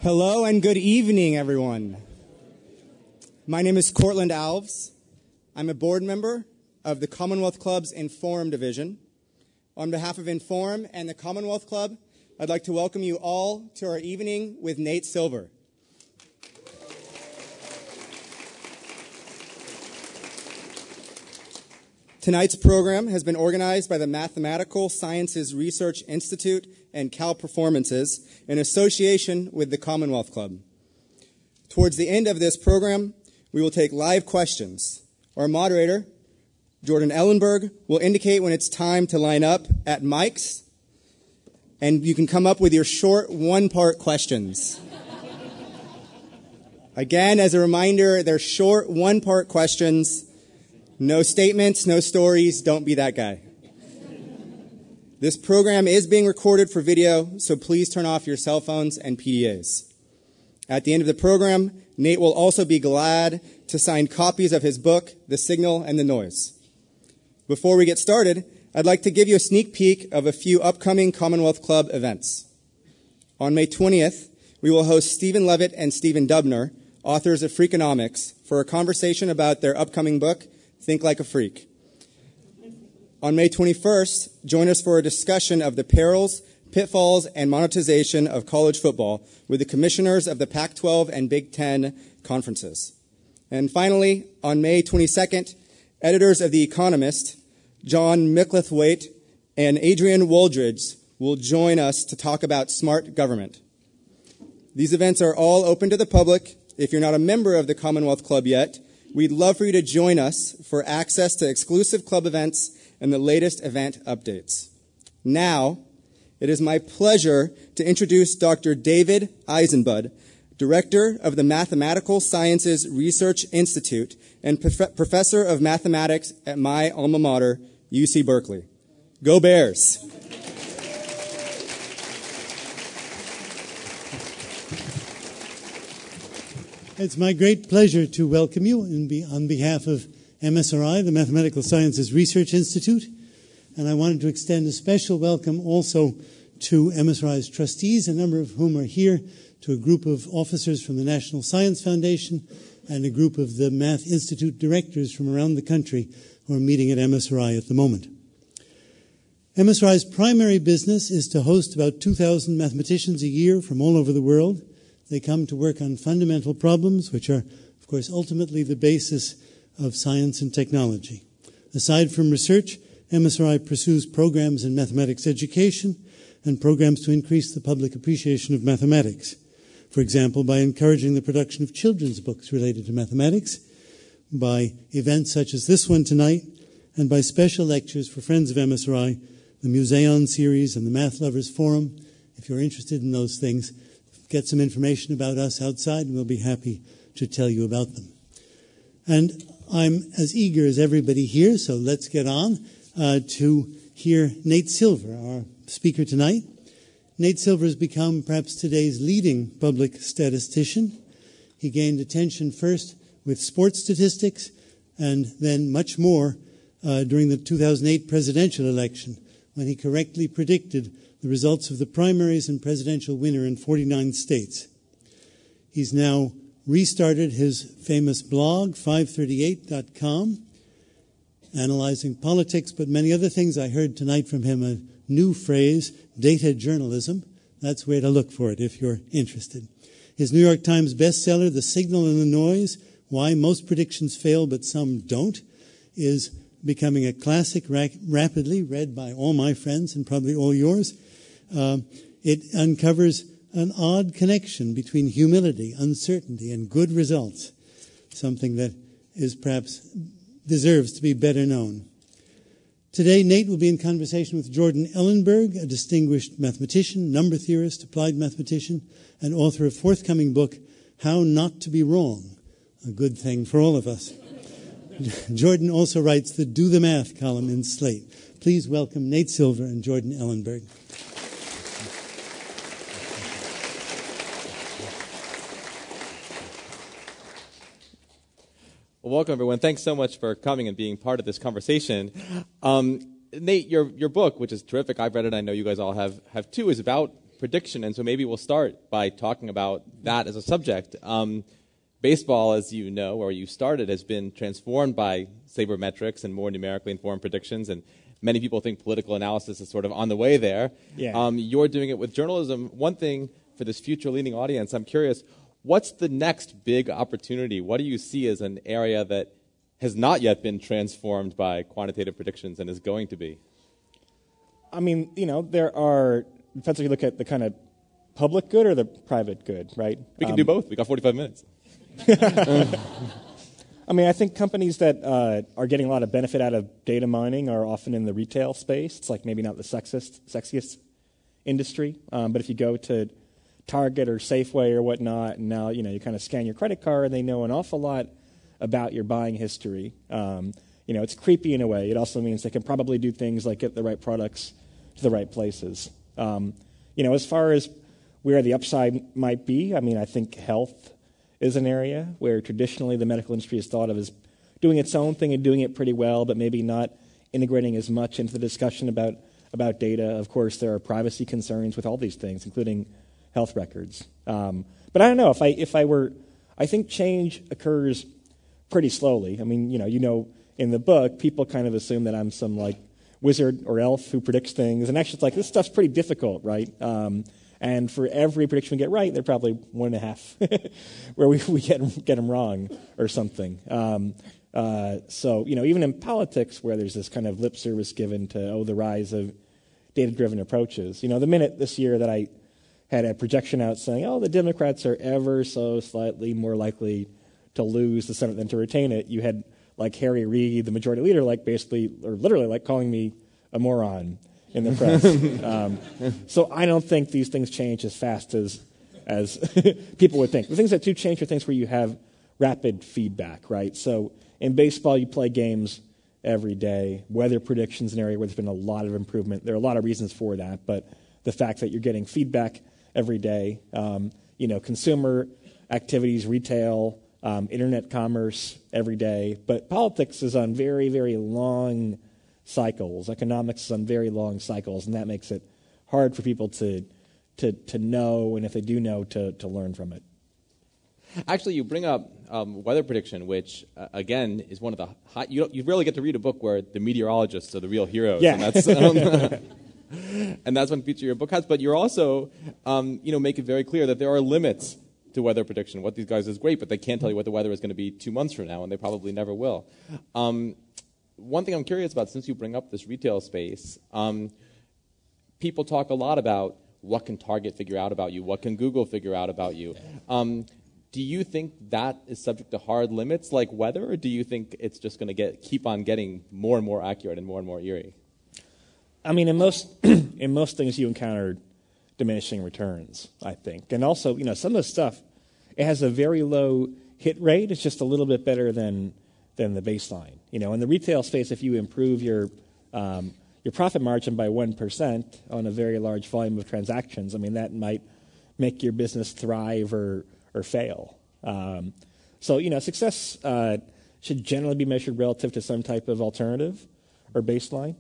Hello and good evening, everyone. My name is Cortland Alves. I'm a board member of the Commonwealth Club's Inform division. On behalf of Inform and the Commonwealth Club, I'd like to welcome you all to our evening with Nate Silver. Tonight's program has been organized by the Mathematical Sciences Research Institute and Cal Performances in association with the Commonwealth Club. Towards the end of this program, we will take live questions. Our moderator, Jordan Ellenberg, will indicate when it's time to line up at mics, and you can come up with your short one-part questions. Again, as a reminder, they're short one-part questions. No statements, no stories, don't be that guy. This program is being recorded for video, so please turn off your cell phones and PDAs. At the end of the program, Nate will also be glad to sign copies of his book, The Signal and the Noise. Before we get started, I'd like to give you a sneak peek of a few upcoming Commonwealth Club events. On May 20th, we will host Stephen Levitt and Stephen Dubner, authors of Freakonomics, for a conversation about their upcoming book, Think Like a Freak. On May 21st, join us for a discussion of the perils, pitfalls, and monetization of college football with the commissioners of the Pac-12 and Big Ten conferences. And finally, on May 22nd, editors of The Economist, John Micklethwaite and Adrian Wooldridge, will join us to talk about smart government. These events are all open to the public. If you're not a member of the Commonwealth Club yet, we'd love for you to join us for access to exclusive club events and the latest event updates. Now, it is my pleasure to introduce Dr. David Eisenbud, Director of the Mathematical Sciences Research Institute and Professor of Mathematics at my alma mater, UC Berkeley. Go Bears! It's my great pleasure to welcome you on behalf of MSRI, the Mathematical Sciences Research Institute, and I wanted to extend a special welcome also to MSRI's trustees, a number of whom are here, to a group of officers from the National Science Foundation and a group of the Math Institute directors from around the country who are meeting at MSRI at the moment. MSRI's primary business is to host about 2,000 mathematicians a year from all over the world. They come to work on fundamental problems, which are, of course, ultimately the basis of science and technology. Aside from research, MSRI pursues programs in mathematics education and programs to increase the public appreciation of mathematics. For example, by encouraging the production of children's books related to mathematics, by events such as this one tonight, and by special lectures for friends of MSRI, the Museon series and the Math Lovers Forum. If you're interested in those things, get some information about us outside, and we'll be happy to tell you about them. And I'm as eager as everybody here, so let's get on to hear Nate Silver, our speaker tonight. Nate Silver has become perhaps today's leading public statistician. He gained attention first with sports statistics and then much more during the 2008 presidential election, when he correctly predicted the results of the primaries and presidential winner in 49 states. He's now restarted his famous blog, 538.com, analyzing politics, but many other things. I heard tonight from him a new phrase, data journalism. That's where to look for it if you're interested. His New York Times bestseller, The Signal and the Noise, Why Most Predictions Fail But Some Don't, is becoming a classic, rapidly read by all my friends and probably all yours. It uncovers an odd connection between humility, uncertainty, and good results, something that is perhaps deserves to be better known. Today, Nate will be in conversation with Jordan Ellenberg, a distinguished mathematician, number theorist, applied mathematician, and author of forthcoming book, How Not to Be Wrong, a good thing for all of us. Jordan also writes the Do the Math column in Slate. Please welcome Nate Silver and Jordan Ellenberg. Well, welcome, everyone. Thanks so much for coming and being part of this conversation. Nate, your book, which is terrific, I've read it, I know you guys all have too, is about prediction, and so maybe we'll start by talking about that as a subject. Baseball, as you know, where you started, has been transformed by sabermetrics and more numerically informed predictions, and many people think political analysis is sort of on the way there. Yeah. You're doing it with journalism. One thing for this future-leaning audience, I'm curious, what's the next big opportunity? What do you see as an area that has not yet been transformed by quantitative predictions and is going to be? I mean, there are, depends if you look at the kind of public good or the private good, right? We can do both. We got 45 minutes. I mean, I think companies that are getting a lot of benefit out of data mining are often in the retail space. It's like maybe not the sexiest industry, but if you go to Target or Safeway or whatnot, and now you kind of scan your credit card, and they know an awful lot about your buying history. It's creepy in a way. It also means they can probably do things like get the right products to the right places. As far as where the upside might be, I mean, I think health is an area where traditionally the medical industry is thought of as doing its own thing and doing it pretty well, but maybe not integrating as much into the discussion about data. Of course, there are privacy concerns with all these things, including health records. But I don't know. I think change occurs pretty slowly. I mean, in the book, people kind of assume that I'm some like wizard or elf who predicts things, and actually, it's like this stuff's pretty difficult, right? And for every prediction we get right, there are probably 1.5 where we get them wrong or something. So even in politics, where there's this kind of lip service given to the rise of data-driven approaches. The minute this year that I had a projection out saying, the Democrats are ever so slightly more likely to lose the Senate than to retain it, you had like Harry Reid, the majority leader, like basically or literally like calling me a moron in the press. So I don't think these things change as fast as people would think. The things that do change are things where you have rapid feedback, right? So in baseball, you play games every day. Weather prediction's an area where there's been a lot of improvement. There are a lot of reasons for that, but the fact that you're getting feedback every day, consumer activities, retail, internet commerce every day. But politics is on very, very long cycles. Economics is on very long cycles, and that makes it hard for people to know, and if they do know, to learn from it. Actually, you bring up weather prediction, which, again, is one of the hot... You rarely get to read a book where the meteorologists are the real heroes. Yeah. And that's, and that's one feature your book has. But you're also, make it very clear that there are limits to weather prediction. What these guys is great, but they can't tell you what the weather is going to be 2 months from now, and they probably never will. One thing I'm curious about, since you bring up this retail space, people talk a lot about what can Target figure out about you, what can Google figure out about you. Do you think that is subject to hard limits like weather, or do you think it's just going to keep on getting more and more accurate and more eerie? I mean, in most things you encounter diminishing returns, I think. And also, some of the stuff, it has a very low hit rate. It's just a little bit better than the baseline. In the retail space, if you improve your profit margin by 1% on a very large volume of transactions, I mean, that might make your business thrive or fail. So, success should generally be measured relative to some type of alternative or baseline.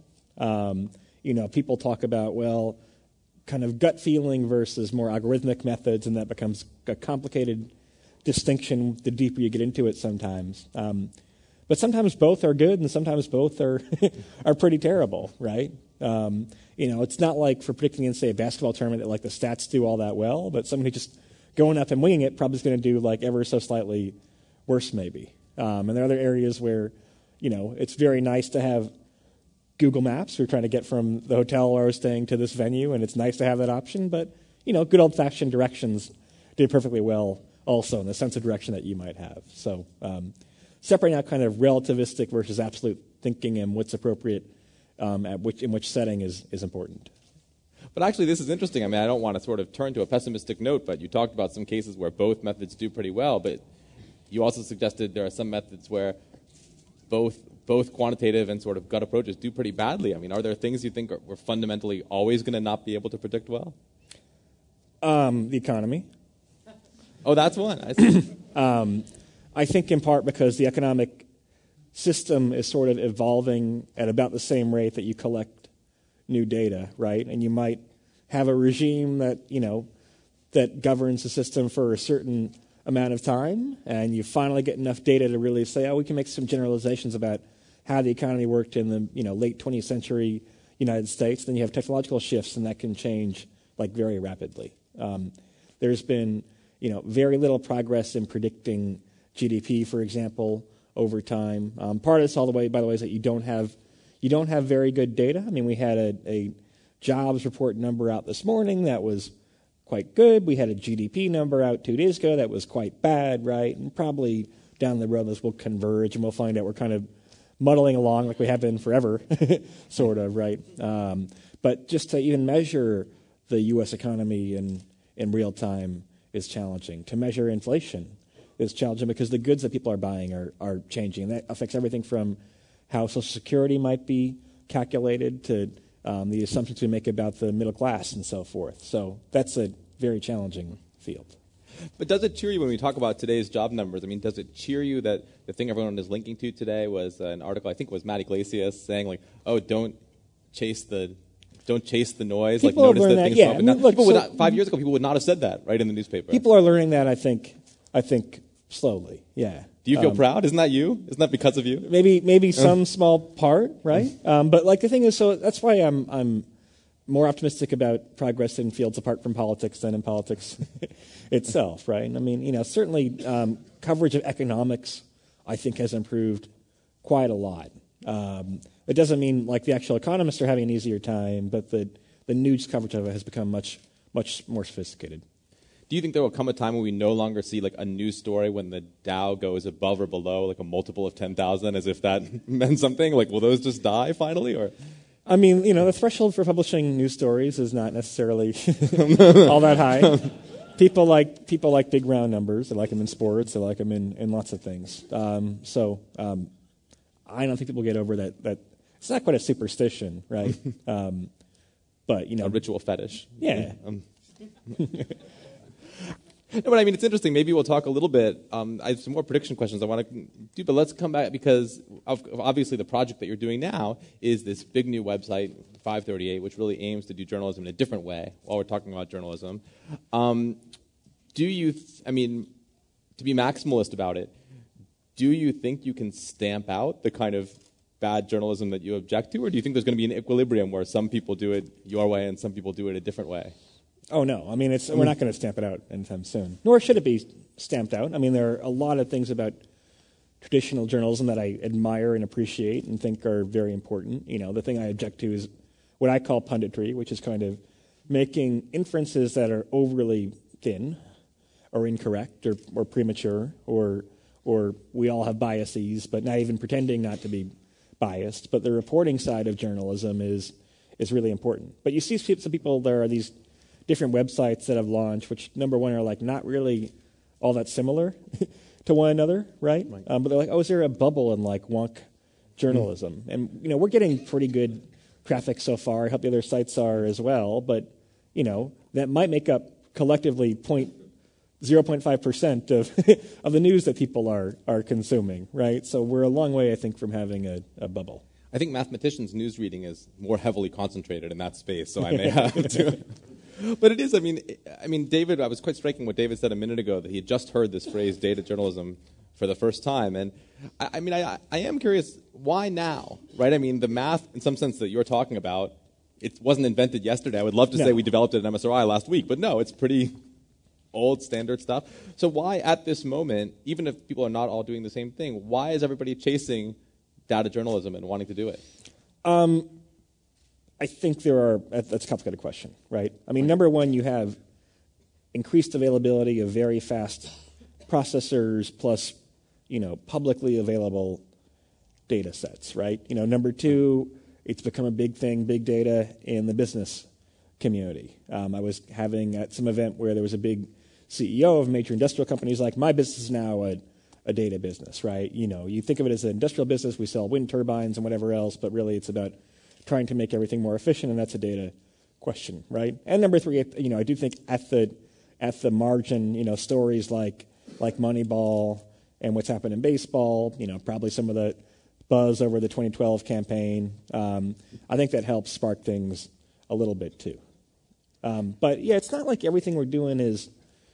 People talk about, kind of gut feeling versus more algorithmic methods, and that becomes a complicated distinction the deeper you get into it sometimes. But sometimes both are good, and sometimes both are are pretty terrible, right? It's not like for predicting in, say, a basketball tournament that like the stats do all that well, but somebody just going up and winging it probably is going to do like ever so slightly worse, maybe. And there are other areas where, it's very nice to have Google Maps. We're trying to get from the hotel where I was staying to this venue, and it's nice to have that option. But, good old-fashioned directions did perfectly well also in the sense of direction that you might have. So separating out kind of relativistic versus absolute thinking and what's appropriate in which setting is important. But actually, this is interesting. I mean, I don't want to sort of turn to a pessimistic note, but you talked about some cases where both methods do pretty well, but you also suggested there are some methods where both quantitative and sort of gut approaches do pretty badly. I mean, are there things you think we're fundamentally always going to not be able to predict well? The economy. Oh, that's one. I see. I think in part because the economic system is sort of evolving at about the same rate that you collect new data, right? And you might have a regime that, that governs the system for a certain amount of time, and you finally get enough data to really say, we can make some generalizations about how the economy worked in the late 20th century United States. Then you have technological shifts, and that can change very rapidly. There's been very little progress in predicting GDP, for example, over time. Part of this, all the way, by the way, is that you don't have very good data. I mean, we had a jobs report number out this morning that was quite good. We had a GDP number out 2 days ago that was quite bad, right? And probably down the road, this will converge, and we'll find out we're kind of muddling along like we have been forever, sort of, right? But just to even measure the U.S. economy in real time is challenging. To measure inflation is challenging because the goods that people are buying are changing. And that affects everything from how Social Security might be calculated to the assumptions we make about the middle class and so forth. So that's a very challenging field. But does it cheer you when we talk about today's job numbers? I mean, does it cheer you that the thing everyone is linking to today was an article, I think it was Matt Iglesias, saying don't chase the noise. People notice that things yeah. Look, 5 years ago, people would not have said that, right, in the newspaper. People are learning that, I think slowly, yeah. Do you feel proud? Isn't that you? Isn't that because of you? Maybe some small part, right? But the thing is, so that's why I'm more optimistic about progress in fields apart from politics than in politics itself, right? I mean, certainly coverage of economics, I think, has improved quite a lot. It doesn't mean the actual economists are having an easier time, but the news coverage of it has become much more sophisticated. Do you think there will come a time when we no longer see a news story when the Dow goes above or below a multiple of 10,000 as if that meant something? Will those just die finally, or? I mean, the threshold for publishing news stories is not necessarily all that high. People like big round numbers. They like them in sports. They like them in lots of things. So I don't think people get over that. It's not quite a superstition, right? But a ritual fetish. Yeah. No, but I mean, it's interesting. Maybe we'll talk a little bit. I have some more prediction questions I want to do, but let's come back because obviously the project that you're doing now is this big new website, 538, which really aims to do journalism in a different way while we're talking about journalism. To be maximalist about it, do you think you can stamp out the kind of bad journalism that you object to, or do you think there's going to be an equilibrium where some people do it your way and some people do it a different way? Oh, no. I mean, we're not going to stamp it out anytime soon. Nor should it be stamped out. I mean, there are a lot of things about traditional journalism that I admire and appreciate and think are very important. The thing I object to is what I call punditry, which is kind of making inferences that are overly thin or incorrect or premature or we all have biases, but not even pretending not to be biased. But the reporting side of journalism is really important. But you see some people, there are these different websites that have launched, which, number one, are not really all that similar to one another, right? But they're is there a bubble in wonk journalism? And, we're getting pretty good traffic so far. I hope the other sites are as well. But, that might make up collectively 0.5% of the news that people are consuming, right? So we're a long way, I think, from having a bubble. I think mathematicians' news reading is more heavily concentrated in that space, so I may have to. But it is, I mean, David, I was quite striking what David said a minute ago, that he had just heard this phrase, data journalism, for the first time. And I am curious, why now, right? I mean, the math, in some sense, that you're talking about, it wasn't invented yesterday. I would love to say we developed it at MSRI last week, but no, it's pretty old standard stuff. So why at this moment, even if people are not all doing the same thing, why is everybody chasing data journalism and wanting to do it? I think that's a complicated question, right? I mean, number one, you have increased availability of very fast processors plus, publicly available data sets, right? Number two, it's become a big thing, big data in the business community. I was having at some event where there was a big CEO of major industrial companies my business is now a data business, right? You think of it as an industrial business, we sell wind turbines and whatever else, but really it's about trying to make everything more efficient, and that's a data question, right? And number three, I do think at the margin, stories like Moneyball and what's happened in baseball, probably some of the buzz over the 2012 campaign, I think that helps spark things a little bit too. But yeah, it's not like everything we're doing is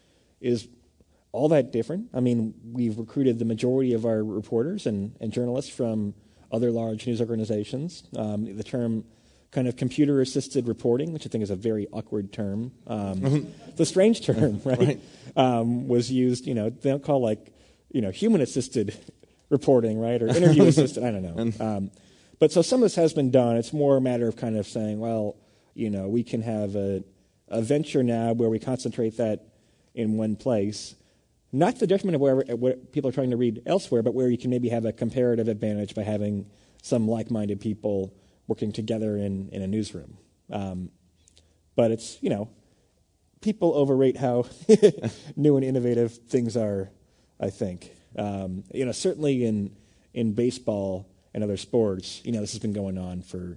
all that different. I mean, we've recruited the majority of our reporters and journalists from other large news organizations. The term kind of computer-assisted reporting, which I think is a very awkward term. The strange term, right? Was used, they don't call human-assisted reporting, right? Or interview-assisted, I don't know. But so some of this has been done. It's more a matter of kind of saying, well, we can have a venture now where we concentrate that in one place. Not to the detriment of what people are trying to read elsewhere, but where you can maybe have a comparative advantage by having some like-minded people working together in a newsroom. But it's, people overrate how new and innovative things are, I think. Certainly in baseball and other sports, this has been going on for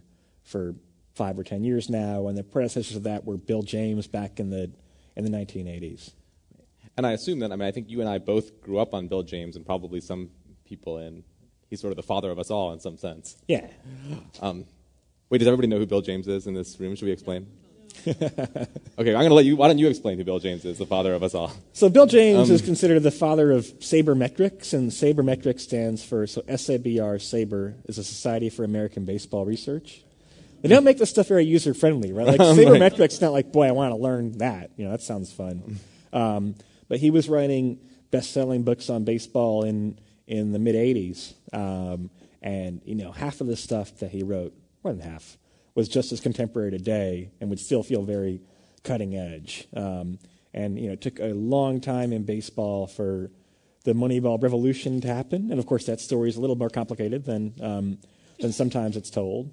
5 or 10 years now, and the predecessors of that were Bill James back in the 1980s. And I assume that, I think you and I both grew up on Bill James, and probably some people he's sort of the father of us all in some sense. Yeah. Wait, does everybody know who Bill James is in this room? Should we explain? Okay, I'm going to let you, why don't you explain who Bill James is, the father of us all? So Bill James is considered the father of sabermetrics, and sabermetrics stands for, SABR, SABR, is a Society for American Baseball Research. They don't make this stuff very user-friendly, right? Like sabermetrics, not like, boy, I want to learn that. That sounds fun. But he was writing best-selling books on baseball in the mid-'80s. And half of the stuff that he wrote, more than half, was just as contemporary today and would still feel very cutting edge. And it took a long time in baseball for the Moneyball revolution to happen. And, of course, that story is a little more complicated than sometimes it's told.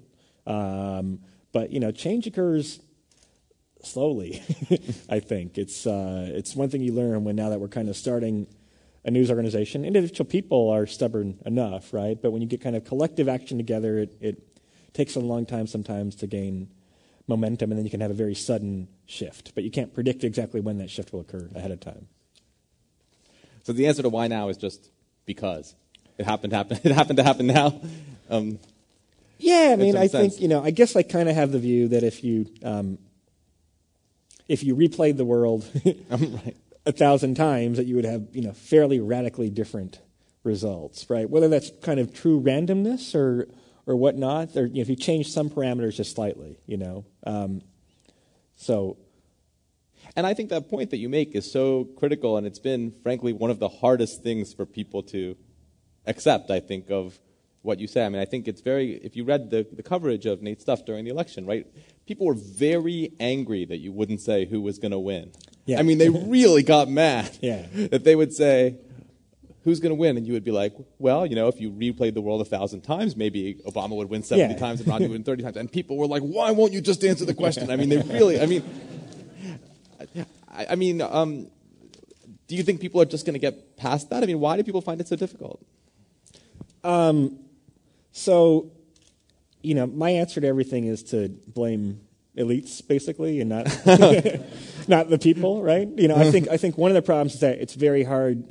But, change occurs slowly, I think. It's one thing you learn now that we're kind of starting a news organization. Individual people are stubborn enough, right? But when you get kind of collective action together, it takes a long time sometimes to gain momentum, and then you can have a very sudden shift. But you can't predict exactly when that shift will occur ahead of time. So the answer to why now is just because. It happened to happen now. Yeah, I think, I guess I kind of have the view that if you replayed the world Right. 1,000 times, that you would have, fairly radically different results, right? Whether that's kind of true randomness or whatnot, or if you change some parameters just slightly, So. And I think that point that you make is so critical, and it's been, frankly, one of the hardest things for people to accept, I think, of what you say. I think it's if you read the coverage of Nate's stuff during the election, right, people were very angry that you wouldn't say who was going to win. Yeah. They really got mad Yeah. that they would say, who's going to win? And you would be like, well, if you replayed the world 1,000 times, maybe Obama would win 70 times and Romney would win 30 times. And people were like, why won't you just answer the question? They really, do you think people are just going to get past that? Why do people find it so difficult? So, my answer to everything is to blame elites, basically, and not not the people, right? I think one of the problems is that it's very hard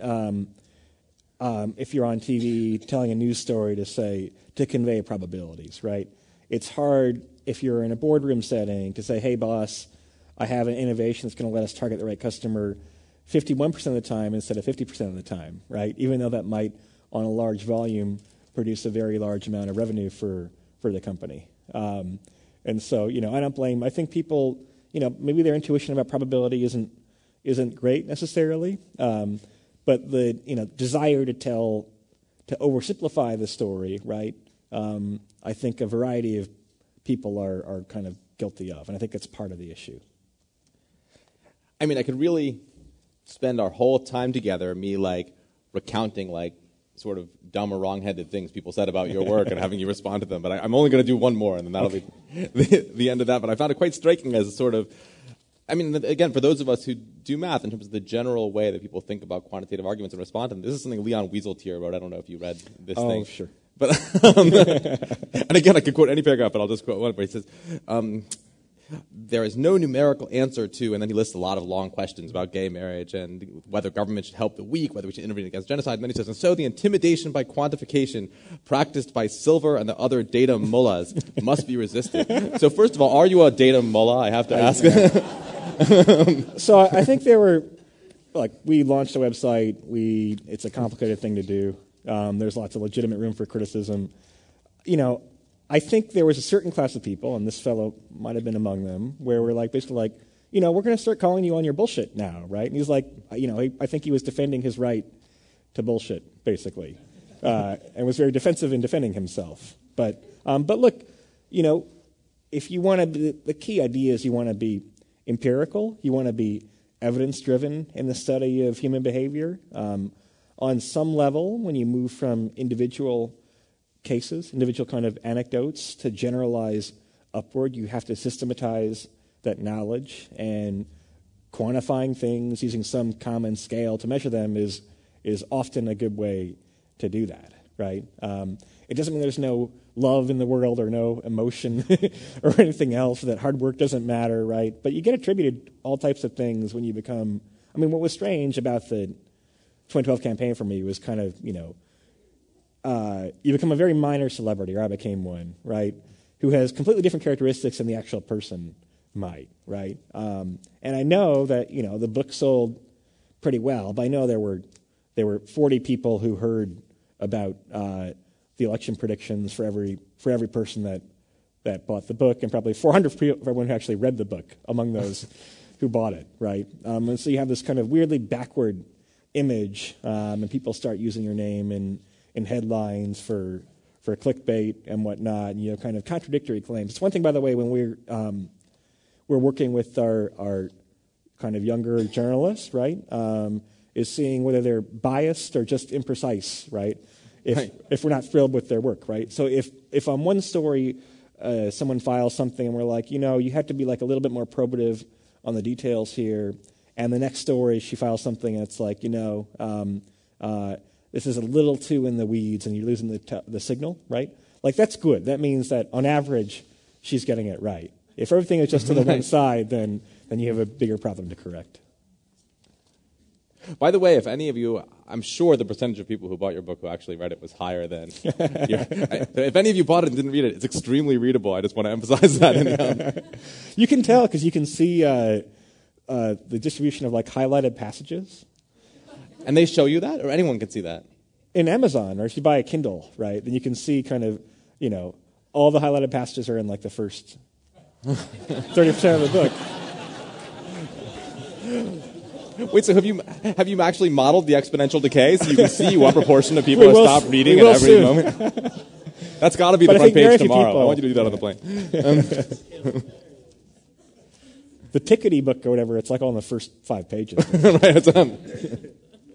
if you're on TV telling a news story to convey probabilities, right? It's hard if you're in a boardroom setting to say, hey, boss, I have an innovation that's going to let us target the right customer 51% of the time instead of 50% of the time, right? Even though that might, on a large volume, produce a very large amount of revenue for the company. And so, I don't blame. I think people, maybe their intuition about probability isn't great necessarily, but the desire to oversimplify the story, right? I think a variety of people are kind of guilty of, and I think that's part of the issue. I could really spend our whole time together, me recounting sort of dumb or wrong-headed things people said about your work and having you respond to them. But I'm only going to do one more, and then that'll be the end of that. But I found it quite striking as a sort of, again, for those of us who do math, in terms of the general way that people think about quantitative arguments and respond to them, this is something Leon Wieseltier wrote. I don't know if you read this thing. Oh, sure. But and again, I could quote any paragraph, but I'll just quote one where he says, there is no numerical answer to, and then he lists a lot of long questions about gay marriage and whether government should help the weak, whether we should intervene against genocide. And then he says, and so the intimidation by quantification practiced by Silver and the other data mullahs must be resisted. So first of all, are you a data mullah? I have to ask. So I think there were, like, we launched a website. It's a complicated thing to do. There's lots of legitimate room for criticism. I think there was a certain class of people, and this fellow might have been among them, where we're like, basically like, we're going to start calling you on your bullshit now, right? And he's like, I think he was defending his right to bullshit, basically, and was very defensive in defending himself. But look, if you want to, the key idea is you want to be empirical, you want to be evidence-driven in the study of human behavior. On some level, when you move from individual cases, individual kind of anecdotes, to generalize upward, you have to systematize that knowledge, and quantifying things using some common scale to measure them is often a good way to do that, right? It doesn't mean there's no love in the world or no emotion or anything else, that hard work doesn't matter, right? But you get attributed all types of things when you become, what was strange about the 2012 campaign for me was kind of, you become a very minor celebrity, or I became one, right, who has completely different characteristics than the actual person might, right? And I know that, the book sold pretty well, but I know there were 40 people who heard about the election predictions for every person that bought the book, and probably 400 for everyone who actually read the book among those who bought it, right? And so you have this kind of weirdly backward image, and people start using your name in headlines for clickbait and whatnot, and kind of contradictory claims. It's one thing, by the way, when we're working with our kind of younger journalists, right, is seeing whether they're biased or just imprecise, right? If we're not thrilled with their work, right? So if on one story someone files something and we're like, you have to be like a little bit more probative on the details here, and the next story she files something and it's like, this is a little too in the weeds and you're losing the signal, right? Like, that's good. That means that on average she's getting it right. If everything is just to the one side, then you have a bigger problem to correct. By the way, if any of you, I'm sure the percentage of people who bought your book who actually read it was higher than if any of you bought it and didn't read it, it's extremely readable. I just want to emphasize that. You can tell because you can see the distribution of like highlighted passages. And they show you that, or anyone can see that? In Amazon, or if you buy a Kindle, right, then you can see kind of, all the highlighted passages are in like the first 30% of the book. Wait, so have you actually modeled the exponential decay so you can see what proportion of people stop reading at every moment? That's got to be the front page tomorrow. I want you to do that on the plane. The Tickety book or whatever, it's like all in the first 5 pages. Right.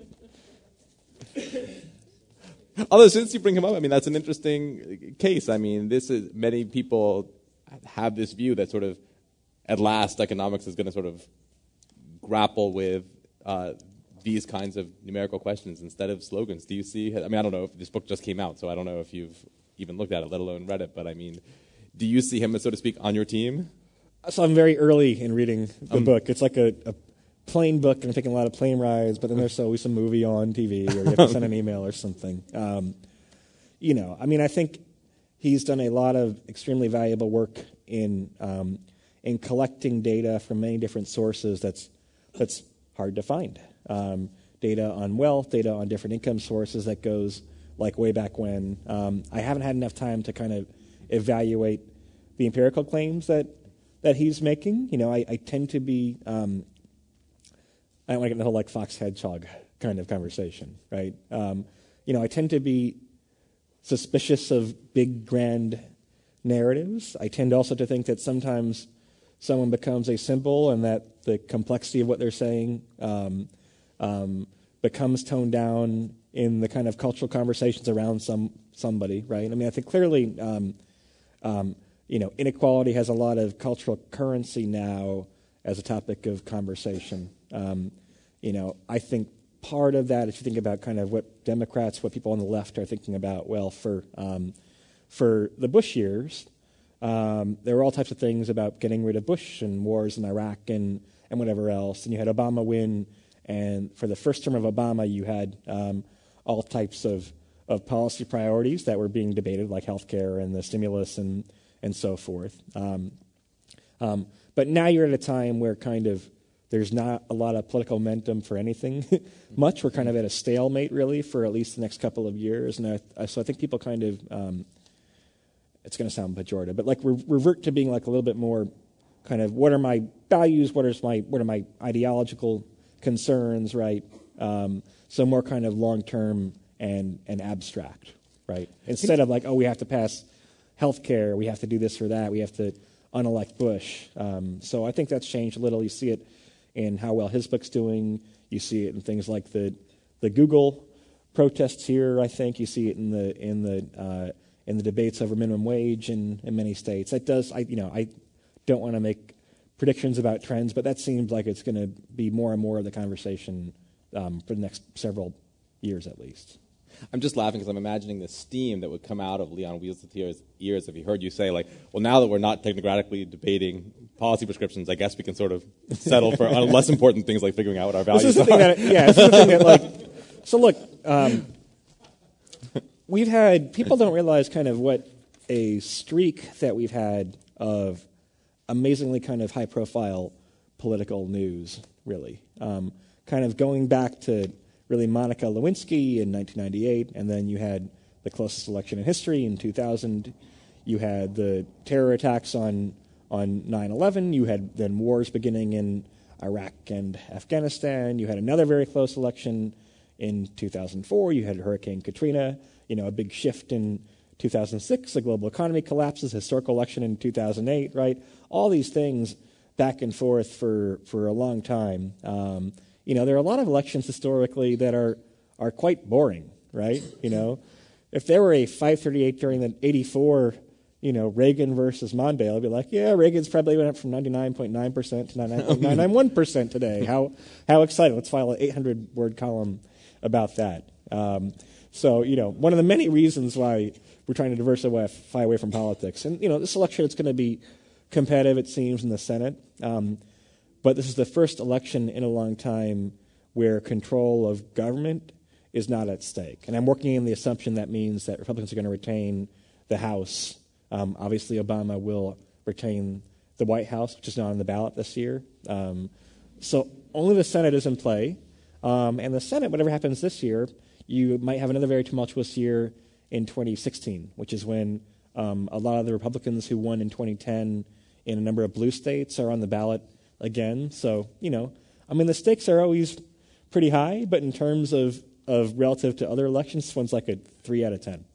Although, since you bring him up, that's an interesting case. Many people have this view that sort of, at last, economics is going to sort of grapple with these kinds of numerical questions instead of slogans. Do you see? I don't know if this book just came out, so I don't know if you've even looked at it, let alone read it. But do you see him as, so to speak, on your team? So I'm very early in reading the book. It's like a plane book, and I'm taking a lot of plane rides, but then there's always some movie on TV, or you have to send an email or something. I think he's done a lot of extremely valuable work in collecting data from many different sources that's hard to find. Data on wealth, data on different income sources that goes like way back when. I haven't had enough time to kind of evaluate the empirical claims that he's making. I tend to be... I don't want to get in the whole like fox hedgehog kind of conversation, right? I tend to be suspicious of big, grand narratives. I tend also to think that sometimes someone becomes a symbol and that the complexity of what they're saying becomes toned down in the kind of cultural conversations around somebody, right? I think clearly, inequality has a lot of cultural currency now as a topic of conversation. I think part of that, if you think about kind of what Democrats, what people on the left are thinking about, well, for the Bush years, there were all types of things about getting rid of Bush and wars in Iraq and whatever else. And you had Obama win, and for the first term of Obama, you had all types of policy priorities that were being debated, like healthcare and the stimulus and so forth. But now you're at a time where kind of there's not a lot of political momentum for anything much. We're kind of at a stalemate, really, for at least the next couple of years. And so I think people kind of, it's going to sound pejorative, but like revert to being like a little bit more kind of what are my values, what are my ideological concerns, right? So more kind of long-term and abstract, right? Instead of like, oh, we have to pass health care, we have to do this or that, we have to unelect Bush. So I think that's changed a little. You see it in how well his book's doing. You see it in things like the Google protests here. I think you see it in the debates over minimum wage in many states. That does. I don't want to make predictions about trends, but that seems like it's going to be more and more of the conversation for the next several years at least. I'm just laughing because I'm imagining the steam that would come out of Leon Wieseltier's ears if he heard you say, like, well, now that we're not technocratically debating policy prescriptions, I guess we can sort of settle for less important things like figuring out what our values are. This is the thing that, like, so look, we've had, people don't realize kind of what a streak that we've had of amazingly kind of high-profile political news, really. Kind of going back to really Monica Lewinsky in 1998, and then you had the closest election in history in 2000. You had the terror attacks on 9/11. You had then wars beginning in Iraq and Afghanistan. You had another very close election in 2004. You had Hurricane Katrina, a big shift in 2006. The global economy collapses, historical election in 2008, right? All these things back and forth for a long time. There are a lot of elections historically that are quite boring, right? If there were a 538 during the 84, Reagan versus Mondale, I'd be like, yeah, Reagan's probably went up from 99.9% to 99.991% today. How exciting. Let's file an 800-word column about that. So, one of the many reasons why we're trying to diversify away from politics. And, this election, it's going to be competitive, it seems, in the Senate. But this is the first election in a long time where control of government is not at stake. And I'm working in the assumption that means that Republicans are going to retain the House. Obviously, Obama will retain the White House, which is not on the ballot this year. So only the Senate is in play. And the Senate, whatever happens this year, you might have another very tumultuous year in 2016, which is when a lot of the Republicans who won in 2010 in a number of blue states are on the ballot again. So, the stakes are always pretty high, but in terms of relative to other elections, this one's like a 3 out of 10.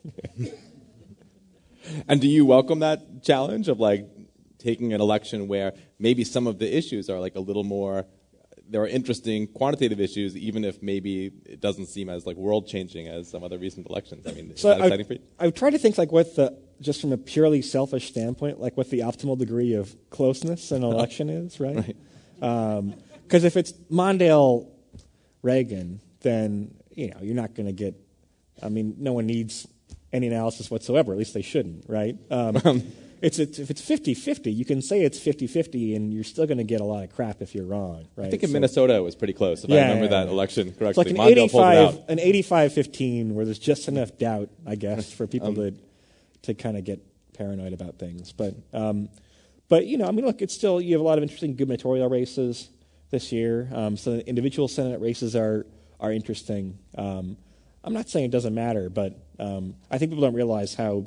And do you welcome that challenge of, like, taking an election where maybe some of the issues are, like, a little more, there are interesting quantitative issues, even if maybe it doesn't seem as, like, world-changing as some other recent elections? Is that exciting for you? I've tried to think, like, just from a purely selfish standpoint, like what the optimal degree of closeness in an election is, right? Because if it's Mondale-Reagan, then, you're not going to get, no one needs any analysis whatsoever, at least they shouldn't, right? If it's 50-50, you can say it's 50-50, and you're still going to get a lot of crap if you're wrong, right? I think in Minnesota it was pretty close, if I remember that election correctly. It's like an 85-15 where there's just enough doubt, I guess, for people to kind of get paranoid about things. But look, it's still, you have a lot of interesting gubernatorial races this year. So the individual Senate races are interesting. I'm not saying it doesn't matter, but I think people don't realize how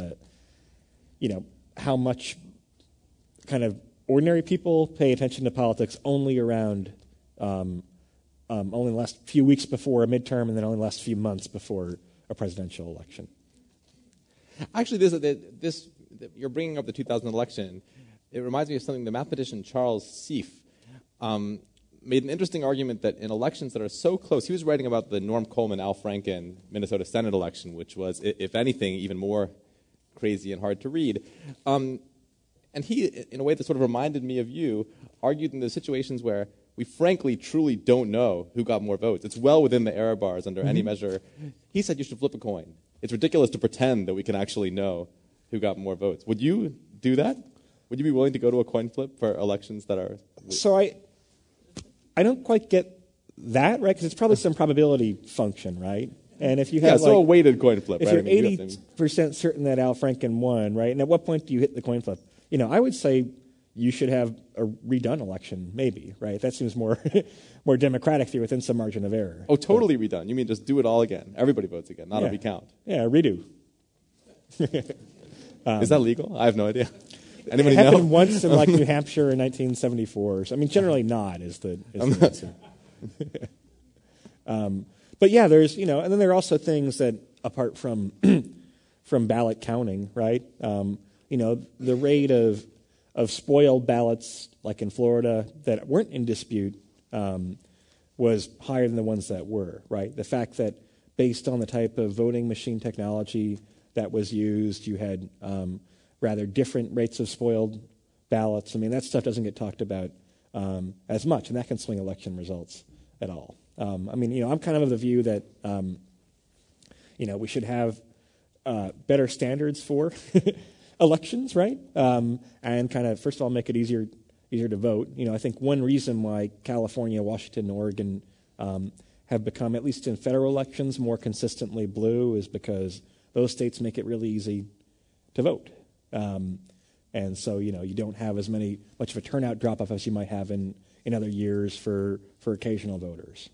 much kind of ordinary people pay attention to politics only around only the last few weeks before a midterm, and then only the last few months before a presidential election. Actually, this you're bringing up the 2000 election. It reminds me of something the mathematician Charles Sieff made an interesting argument that in elections that are so close, he was writing about the Norm Coleman, Al Franken Minnesota Senate election, which was, if anything, even more crazy and hard to read. And he, in a way that sort of reminded me of you, argued in the situations where we frankly, truly don't know who got more votes. It's well within the error bars under any measure. He said you should flip a coin. It's ridiculous to pretend that we can actually know who got more votes. Would you do that? Would you be willing to go to a coin flip for elections that are... So I don't quite get that, right? Because it's probably some probability function, right? And if you have a weighted coin flip. If you're 80% certain that Al Franken won, right? And at what point do you hit the coin flip? I would say you should have a redone election, maybe, right? That seems more more democratic if you're within some margin of error. Oh, totally redone. You mean just do it all again? Everybody votes again, not a recount. Yeah, redo. Is that legal? I have no idea. Anybody it happened know? once in like New Hampshire in 1974. So, I mean, generally not is the answer. But yeah, there's and then there are also things that apart from from ballot counting, right? The rate of spoiled ballots, like in Florida, that weren't in dispute, was higher than the ones that were, right? The fact that based on the type of voting machine technology that was used, you had rather different rates of spoiled ballots. I mean, that stuff doesn't get talked about as much, and that can swing election results at all. I'm kind of the view that, we should have better standards for elections, right? And kind of, first of all, make it easier to vote. I think one reason why California, Washington, and Oregon have become, at least in federal elections, more consistently blue is because those states make it really easy to vote. And so, you don't have as much of a turnout drop-off as you might have in other years for occasional voters.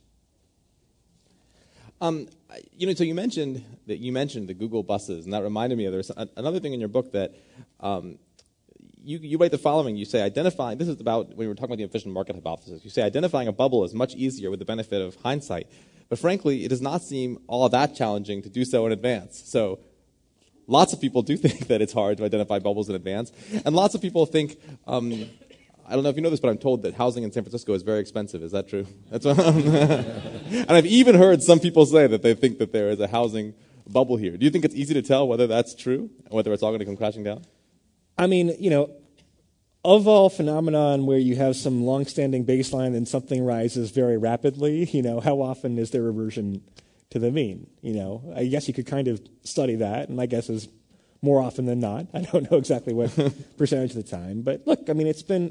So you mentioned the Google buses, and that reminded me of there's another thing in your book that you write the following. You say identifying. This is about when we were talking about the efficient market hypothesis. You say identifying a bubble is much easier with the benefit of hindsight, but frankly, it does not seem all that challenging to do so in advance. So lots of people do think that it's hard to identify bubbles in advance, and lots of people think. I don't know if you know this, but I'm told that housing in San Francisco is very expensive. Is that true? That's what and I've even heard some people say that they think that there is a housing bubble here. Do you think it's easy to tell whether that's true and whether it's all going to come crashing down? I mean, of all phenomenon where you have some long-standing baseline and something rises very rapidly, how often is there reversion to the mean? I guess you could kind of study that, and my guess is more often than not. I don't know exactly what percentage of the time, but look, I mean, it's been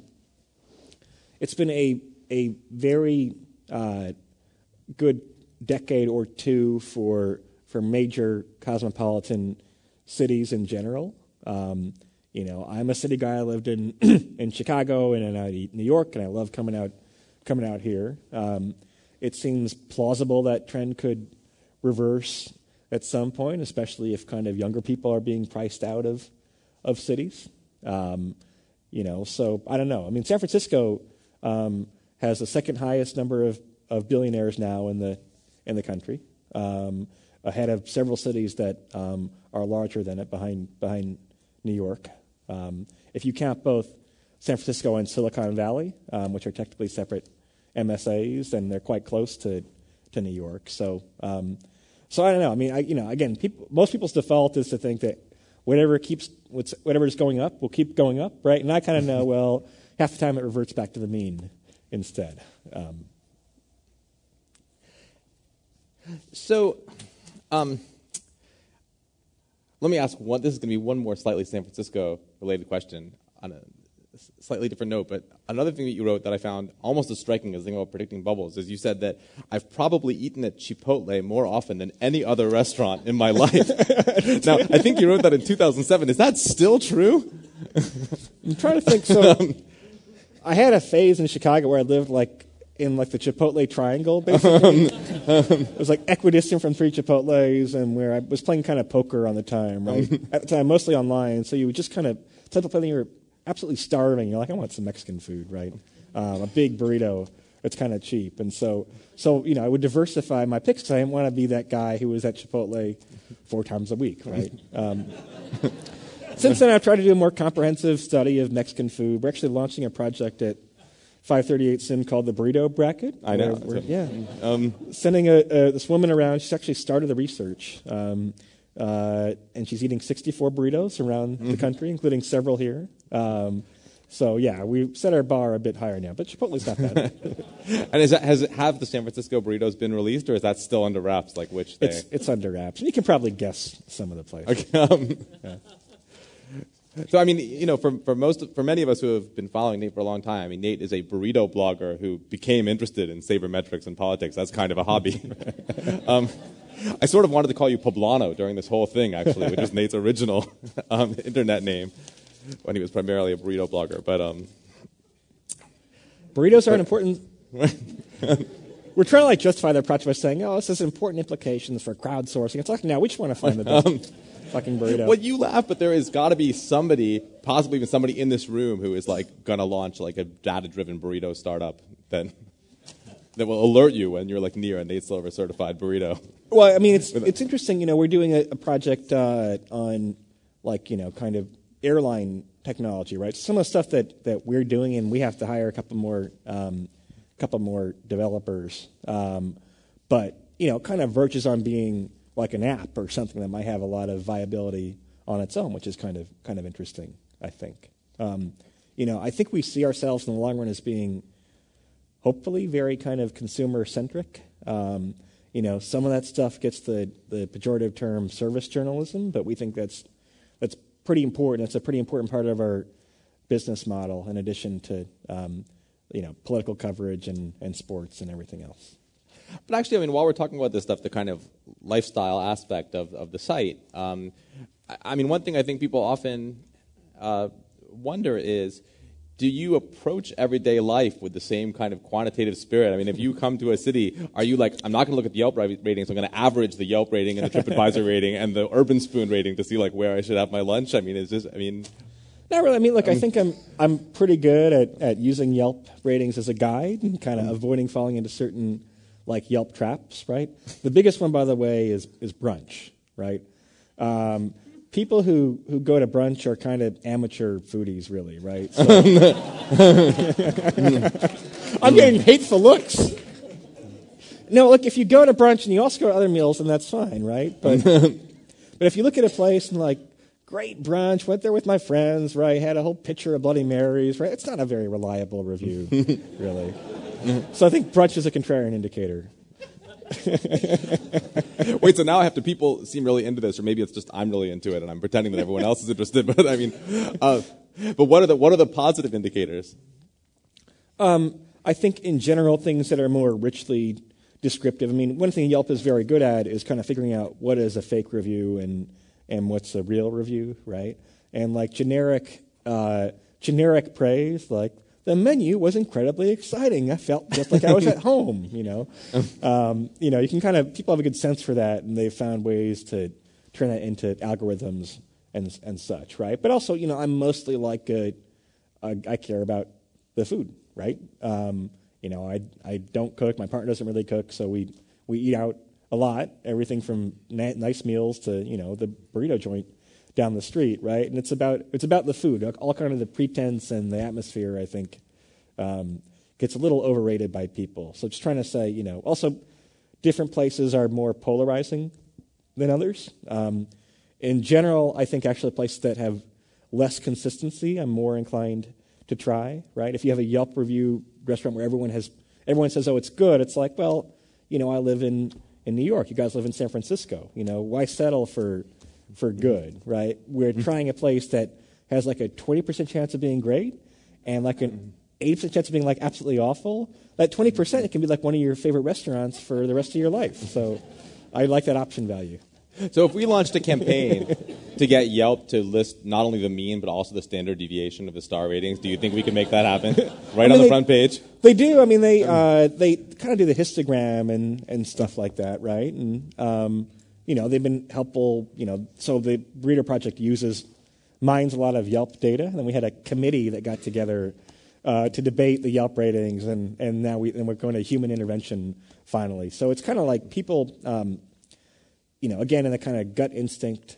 a very good decade or two for major cosmopolitan cities in general. I'm a city guy. I lived in in Chicago and in New York, and I love coming out here. It seems plausible that trend could reverse at some point, especially if kind of younger people are being priced out of cities. So I don't know. I mean, San Francisco has the second highest number of billionaires now in the country, ahead of several cities that are larger than it behind New York. If you count both San Francisco and Silicon Valley, which are technically separate MSAs, then they're quite close to New York. So I don't know. I mean, again, most people's default is to think that whatever is going up will keep going up, right? And I kind of know, well, half the time it reverts back to the mean instead. Let me ask one. This is going to be one more slightly San Francisco-related question on a slightly different note, but another thing that you wrote that I found almost as striking as the thing about predicting bubbles is you said that I've probably eaten at Chipotle more often than any other restaurant in my life. Now, I think you wrote that in 2007. Is that still true? I'm trying to think. So I had a phase in Chicago where I lived in the Chipotle triangle, basically. It was equidistant from 3 Chipotles, and where I was playing kind of poker on the time, right? At the time, mostly online, so you would just kind of type of play, you were absolutely starving. You're like, I want some Mexican food, right? A big burrito that's kind of cheap. And so I would diversify my picks because I didn't want to be that guy who was at Chipotle 4 times a week, right? Since then, I've tried to do a more comprehensive study of Mexican food. We're actually launching a project at 538 Sim called the Burrito Bracket. I know. Sending this woman around. She's actually started the research. And she's eating 64 burritos around the country, including several here. We set our bar a bit higher now, but Chipotle's not bad. And have the San Francisco burritos been released, or is that still under wraps? It's under wraps. You can probably guess some of the places. Okay. So I mean, for many of us who have been following Nate for a long time, I mean, Nate is a burrito blogger who became interested in sabermetrics and politics. That's kind of a hobby. I sort of wanted to call you Poblano during this whole thing, actually, which is Nate's original internet name. when he was primarily a burrito blogger. But burritos are an important. We're trying to justify their project by saying, "Oh, this has important implications for crowdsourcing." It's like, no, we just want to find the best fucking burrito. Well, you laugh, but there has got to be somebody, possibly even somebody in this room, who is going to launch a data-driven burrito startup that will alert you when you're near a Nate Silver certified burrito. Well, I mean, it's interesting. We're doing a project on kind of airline technology, right? Some of the stuff that we're doing, and we have to hire a couple more developers, but kind of verges on being like an app or something that might have a lot of viability on its own, which is kind of interesting, I think. I think we see ourselves in the long run as being hopefully very kind of consumer centric. Some of that stuff gets the pejorative term service journalism, but we think that's pretty important. It's a pretty important part of our business model, in addition to political coverage and sports and everything else. But actually, I mean, while we're talking about this stuff, the kind of lifestyle aspect of the site, I mean, one thing I think people often wonder is, do you approach everyday life with the same kind of quantitative spirit? I mean, if you come to a city, are you I'm not going to look at the Yelp ratings, I'm going to average the Yelp rating and the TripAdvisor rating and the Urban Spoon rating to see where I should have my lunch? I mean, Not really. I mean, I think I'm pretty good at using Yelp ratings as a guide and kind of avoiding falling into certain Yelp traps, right? The biggest one, by the way, is brunch, right? People who go to brunch are kind of amateur foodies, really, right? So I'm getting hateful looks. No, look, if you go to brunch and you also go to other meals, then that's fine, right? But if you look at a place and great brunch, went there with my friends, right? Had a whole pitcher of Bloody Marys, right? It's not a very reliable review, really. So I think brunch is a contrarian indicator. Wait, so now people seem really into this, or maybe it's just I'm really into it and I'm pretending that everyone else is interested. But I mean, but what are the positive indicators? I think in general things that are more richly descriptive. I mean, one thing Yelp is very good at is kind of figuring out what is a fake review and what's a real review, right? And generic praise, the menu was incredibly exciting. I felt just like I was at home, you can kind of, people have a good sense for that, and they've found ways to turn that into algorithms and such, right? But also, I'm mostly I care about the food, right? I don't cook. My partner doesn't really cook, so we eat out a lot, everything from nice meals to the burrito joint down the street, right? And it's about the food. All kind of the pretense and the atmosphere, I think, gets a little overrated by people. So just trying to say, also different places are more polarizing than others. In general, I think actually places that have less consistency, I'm more inclined to try, right? If you have a Yelp review restaurant where everyone says, oh, it's good, it's I live in New York. You guys live in San Francisco. Why settle for good, right? We're trying a place that has a 20% chance of being great and an 80% chance of being absolutely awful. That 20%, it can be one of your favorite restaurants for the rest of your life. So I like that option value. So if we launched a campaign to get Yelp to list not only the mean but also the standard deviation of the star ratings, do you think we can make that happen on the front page? They do. I mean, they kind of do the histogram and stuff like that, right? And they've been helpful. So the Burrito Project mines a lot of Yelp data, and then we had a committee that got together to debate the Yelp ratings, and now we're going to human intervention finally. So it's kind of people. Again, in the kind of gut instinct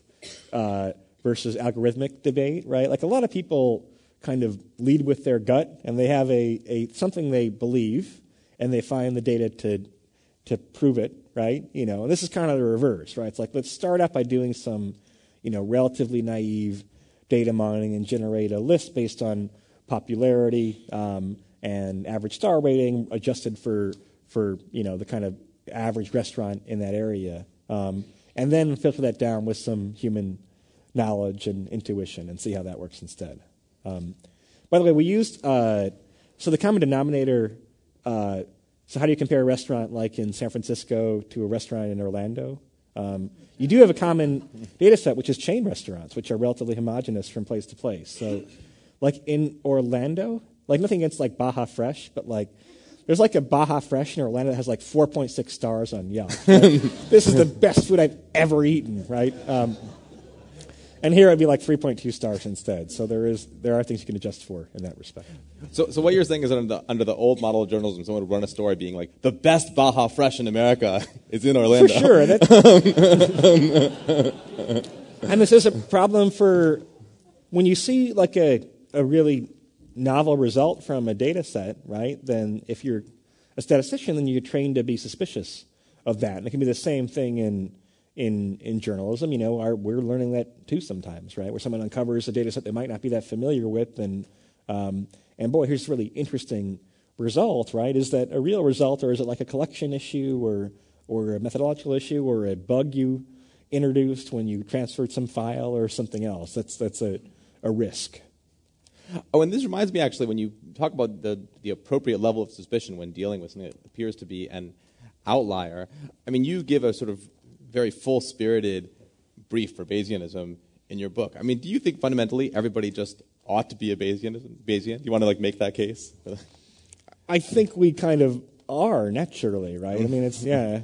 versus algorithmic debate, right? A lot of people kind of lead with their gut, and they have a something they believe, and they find the data to prove it, right? And this is kind of the reverse, right? It's let's start out by doing some, relatively naive data mining and generate a list based on popularity and average star rating adjusted for the kind of average restaurant in that area. And then filter that down with some human knowledge and intuition and see how that works instead. By the way, we used, so the common denominator, so how do you compare a restaurant in San Francisco to a restaurant in Orlando? You do have a common data set, which is chain restaurants, which are relatively homogenous from place to place. So, like in Orlando, like nothing against like Baja Fresh, but like there's like a Baja Fresh in Orlando that has like 4.6 stars on Yelp. Like, this is the best food I've ever eaten, right? And here it'd be like 3.2 stars instead. So there are things you can adjust for in that respect. So what you're saying is that under the old model of journalism, someone would run a story being like, the best Baja Fresh in America is in Orlando. For sure. And this is a problem for when you see like a really novel result from a data set, right? Then if you're a statistician, then you're trained to be suspicious of that. And it can be the same thing in journalism. You know, we're learning that too sometimes, right? Where someone uncovers a data set they might not be that familiar with, and boy, here's a really interesting result, right? Is that a real result, or is it like a collection issue, or a methodological issue, or a bug you introduced when you transferred some file, or something else? That's a risk. Oh, and this reminds me, actually, when you talk about the appropriate level of suspicion when dealing with something that appears to be an outlier, I mean, you give a sort of very full-spirited brief for Bayesianism in your book. I mean, do you think fundamentally everybody just ought to be a Bayesian? Do you want to like make that case? I think we kind of are naturally, right? I mean, it's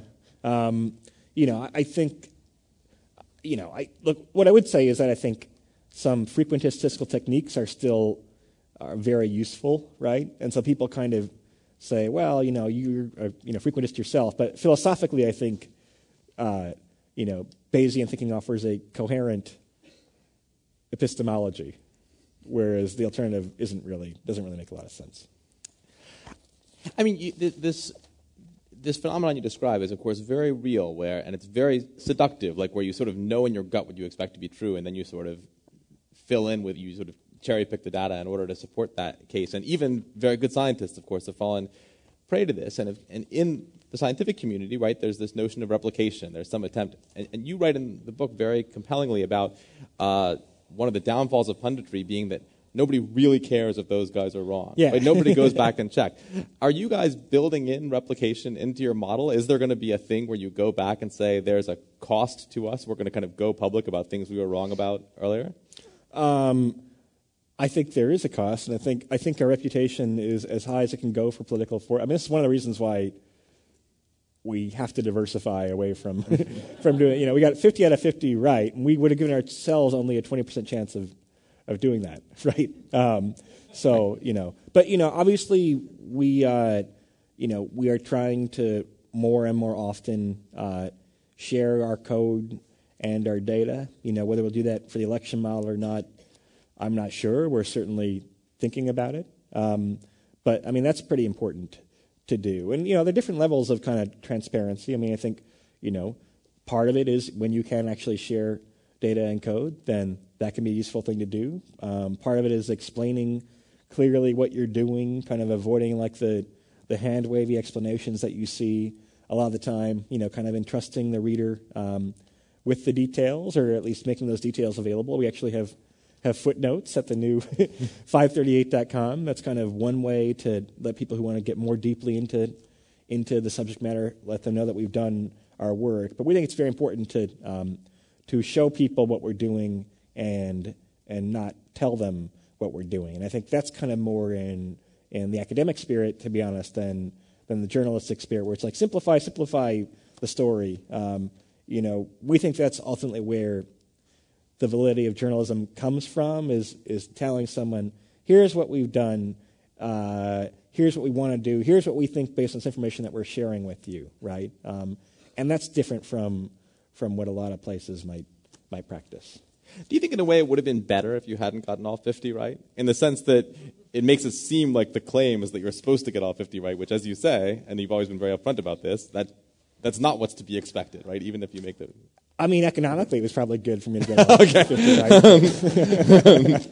I think look. What I would say is that I think some frequentist statistical techniques are very useful, right? And so people kind of say, well, you're a frequentist yourself, but philosophically, I think Bayesian thinking offers a coherent epistemology, whereas the alternative doesn't really make a lot of sense. I mean, this phenomenon you describe is, of course, very real, and it's very seductive, like where you sort of know in your gut what you expect to be true, and then you sort of you sort of cherry pick the data in order to support that case. And even very good scientists, of course, have fallen prey to this. And in the scientific community, right, there's this notion of replication. There's some attempt. And you write in the book very compellingly about one of the downfalls of punditry being that nobody really cares if those guys are wrong. Yeah. Right? Nobody goes back and check. Are you guys building in replication into your model? Is there going to be a thing where you go back and say there's a cost to us? We're going to kind of go public about things we were wrong about earlier? I think there is a cost, and I think our reputation is as high as it can go for political I mean, this is one of the reasons why we have to diversify away from doing. We got 50 out of 50 right, and we would have given ourselves only a 20% chance of doing that, right? But obviously we are trying to more and more often share our code and our data. Whether we'll do that for the election model or not, I'm not sure. We're certainly thinking about it. But I mean, that's pretty important to do. And there are different levels of kind of transparency. I mean, I think part of it is when you can actually share data and code, then that can be a useful thing to do. Part of it is explaining clearly what you're doing, kind of avoiding like the hand wavy explanations that you see a lot of the time. Kind of entrusting the reader with the details, or at least making those details available. We actually have footnotes at the new 538.com. That's kind of one way to let people who want to get more deeply into the subject matter, let them know that we've done our work. But we think it's very important to show people what we're doing and not tell them what we're doing. And I think that's kind of more in the academic spirit, to be honest, than the journalistic spirit, where it's like simplify the story. We think that's ultimately where the validity of journalism comes from, is telling someone, here's what we've done, here's what we want to do, here's what we think based on this information that we're sharing with you, right? And that's different from what a lot of places might practice. Do you think in a way it would have been better if you hadn't gotten all 50 right? In the sense that it makes it seem like the claim is that you're supposed to get all 50 right, which, as you say, and you've always been very upfront about this, that's not what's to be expected, right? Even if you make the... I mean, economically, it was probably good for me to get all 50 right.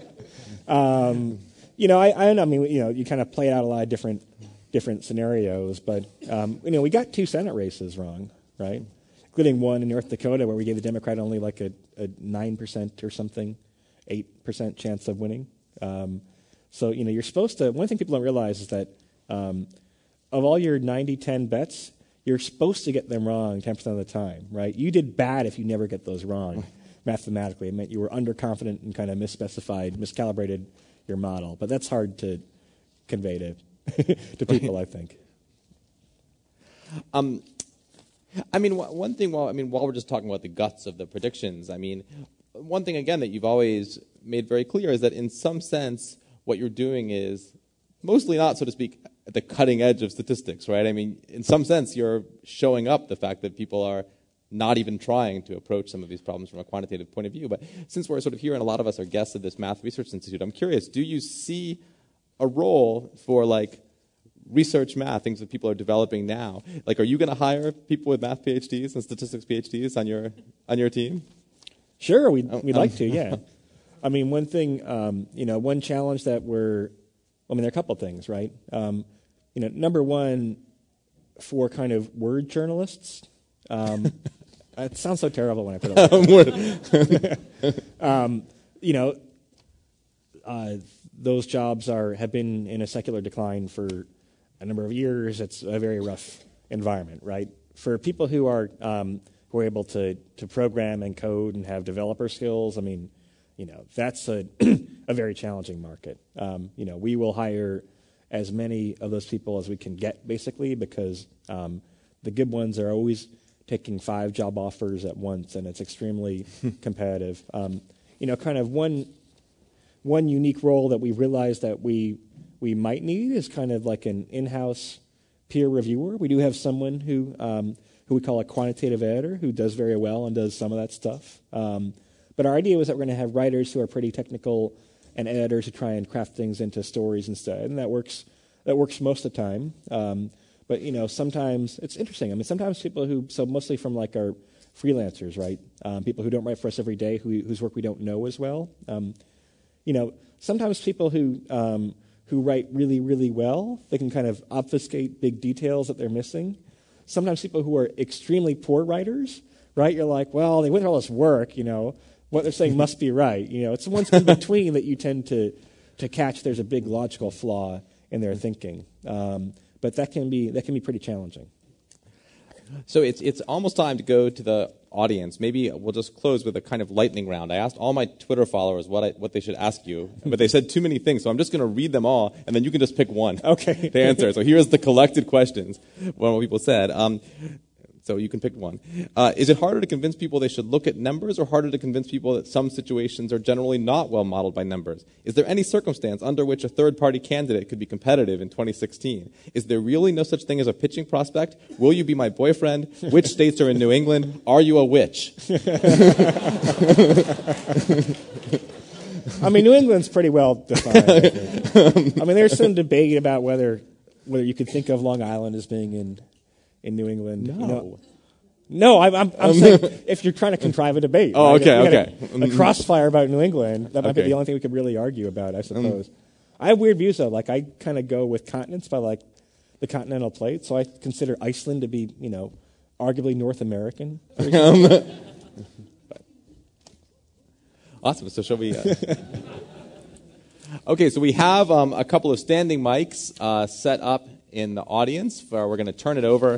I don't know. I mean, you kind of play out a lot of different scenarios, but we got 2 Senate races wrong, right? Including one in North Dakota where we gave the Democrat only like a 9% or something, 8% chance of winning. So you're supposed to. One thing people don't realize is that of all your 90-10 bets, you're supposed to get them wrong 10% of the time, right? You did bad if you never get those wrong mathematically. It meant you were underconfident and kind of misspecified, miscalibrated your model. But that's hard to convey to people, I think. I mean, one thing, while we're just talking about the guts of the predictions, I mean, one thing, again, that you've always made very clear is that in some sense, what you're doing is mostly not, so to speak, at the cutting edge of statistics, right? I mean, in some sense, you're showing up the fact that people are not even trying to approach some of these problems from a quantitative point of view. But since we're sort of here and a lot of us are guests of this Math Research Institute, I'm curious, do you see a role for, like, research math, things that people are developing now? Like, are you going to hire people with math PhDs and statistics PhDs on your team? Sure, we'd like to, yeah. I mean, one thing, one challenge that there are a couple of things, right? Number one, for kind of word journalists, it sounds so terrible when I put it like that. Those jobs have been in a secular decline for a number of years. It's a very rough environment, right? For people who are able to program and code and have developer skills, I mean, that's a very challenging market. We will hire as many of those people as we can get, basically, because the good ones are always taking 5 job offers at once, and it's extremely competitive. Kind of one unique role that we've realized that we might need is kind of like an in-house peer reviewer. We do have someone who we call a quantitative editor who does very well and does some of that stuff. But our idea was that we're going to have writers who are pretty technical and editors who try and craft things into stories instead, and that works most of the time. But sometimes it's interesting. I mean, sometimes people mostly from like our freelancers, right? People who don't write for us every day, whose work we don't know as well. Sometimes people who write really, really well, they can kind of obfuscate big details that they're missing. Sometimes people who are extremely poor writers, right? You're like, well, they went through all this work, what they're saying must be right. It's the ones in between that you tend to catch there's a big logical flaw in their thinking. But that can be pretty challenging. So it's almost time to go to the audience. Maybe we'll just close with a kind of lightning round. I asked all my Twitter followers what they should ask you, but they said too many things, so I'm just going to read them all, and then you can just pick one to answer. So here's the collected questions, what people said. So you can pick one. Is it harder to convince people they should look at numbers, or harder to convince people that some situations are generally not well modeled by numbers? Is there any circumstance under which a third-party candidate could be competitive in 2016? Is there really no such thing as a pitching prospect? Will you be my boyfriend? Which states are in New England? Are you a witch? I mean, New England's pretty well defined. I mean, there's some debate about whether you could think of Long Island as being in New England. No, I'm saying if you're trying to contrive a debate. Oh, right? okay. A crossfire about New England, that might be the only thing we could really argue about, I suppose. I have weird views, though. Like, I kind of go with continents by, like, the continental plate. So I consider Iceland to be, arguably North American. Awesome. So shall we... Okay, so we have a couple of standing mics set up in the audience. We're going to turn it over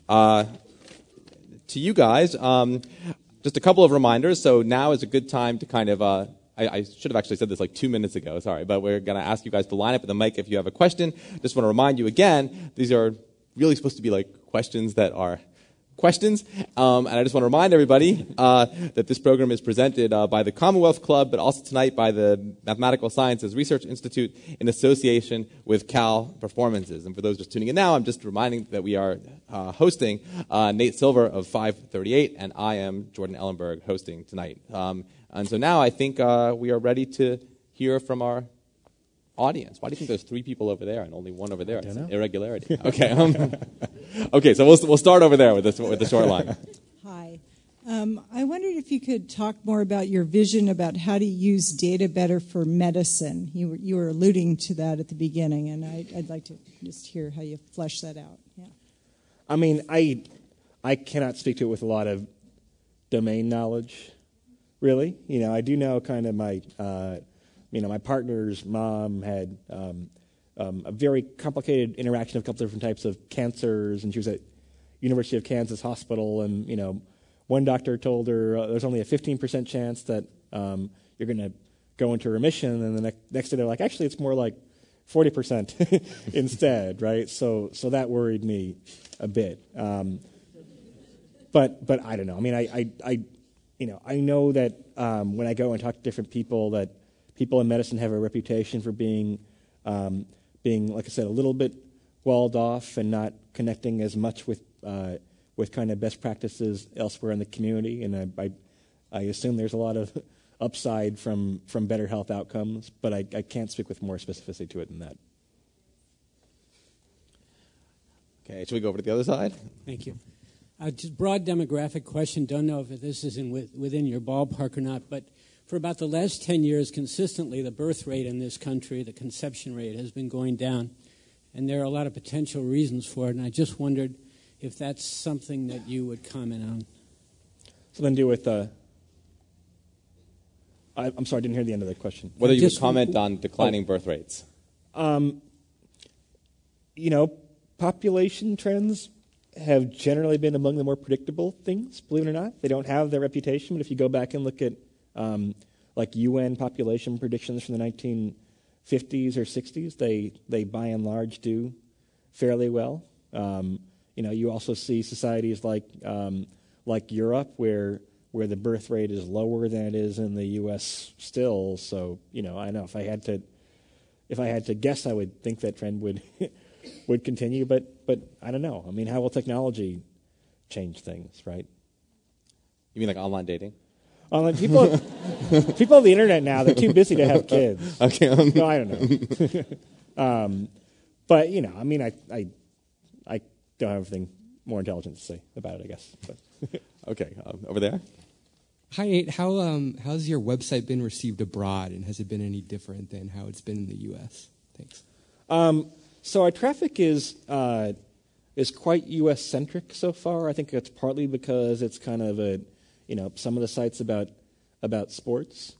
to you guys. Just a couple of reminders. So now is a good time to kind of, I should have actually said this like 2 minutes ago, sorry, but we're going to ask you guys to line up at the mic if you have a question. Just want to remind you again, these are really supposed to be like questions that are questions. And I just want to remind everybody that this program is presented by the Commonwealth Club, but also tonight by the Mathematical Sciences Research Institute in association with Cal Performances. And for those just tuning in now, I'm just reminding that we are hosting Nate Silver of 538, and I am Jordan Ellenberg hosting tonight. And so now I think we are ready to hear from our audience. Why do you think there's 3 people over there and only 1 over there? It's an irregularity. Okay. Okay, so we'll start over there with the short line. Hi. I wondered if you could talk more about your vision about how to use data better for medicine. You were alluding to that at the beginning, and I'd like to just hear how you flesh that out. Yeah. I mean, I cannot speak to it with a lot of domain knowledge, really. I do know kind of my partner's mom had a very complicated interaction of a couple different types of cancers, and she was at University of Kansas hospital, and one doctor told her there's only a 15% chance that you're going to go into remission, and the next day they're like, actually, it's more like 40% instead, right? So that worried me a bit. But I don't know. I mean, I know that when I go and talk to different people, that people in medicine have a reputation for being, like I said, a little bit walled off and not connecting as much with kind of best practices elsewhere in the community. And I assume there's a lot of upside from better health outcomes, but I can't speak with more specificity to it than that. Okay, should we go over to the other side? Thank you. Just broad demographic question. Don't know if this is within your ballpark or not, but for about the last 10 years, consistently, the birth rate in this country, the conception rate, has been going down, and there are a lot of potential reasons for it, and I just wondered if that's something that you would comment on. Something to do with... I'm sorry, I didn't hear the end of the question. Whether you would comment on declining birth rates. Population trends have generally been among the more predictable things, believe it or not. They don't have their reputation, but if you go back and look at like UN population predictions from the 1950s or 60s, they by and large do fairly well. You also see societies like Europe where the birth rate is lower than it is in the U.S. still. So I know if I had to guess, I would think that trend would continue, but I don't know. I mean, how will technology change things, right? You mean like online dating? Online people on the internet now, they're too busy to have kids. Okay. No, I don't know. But I mean, I don't have anything more intelligent to say about it, I guess. But. Okay, over there. Hi, Nate. How's your website been received abroad, and has it been any different than how it's been in the U.S.? Thanks. So our traffic is quite U.S. centric so far. I think it's partly because it's kind of some of the sites about sports,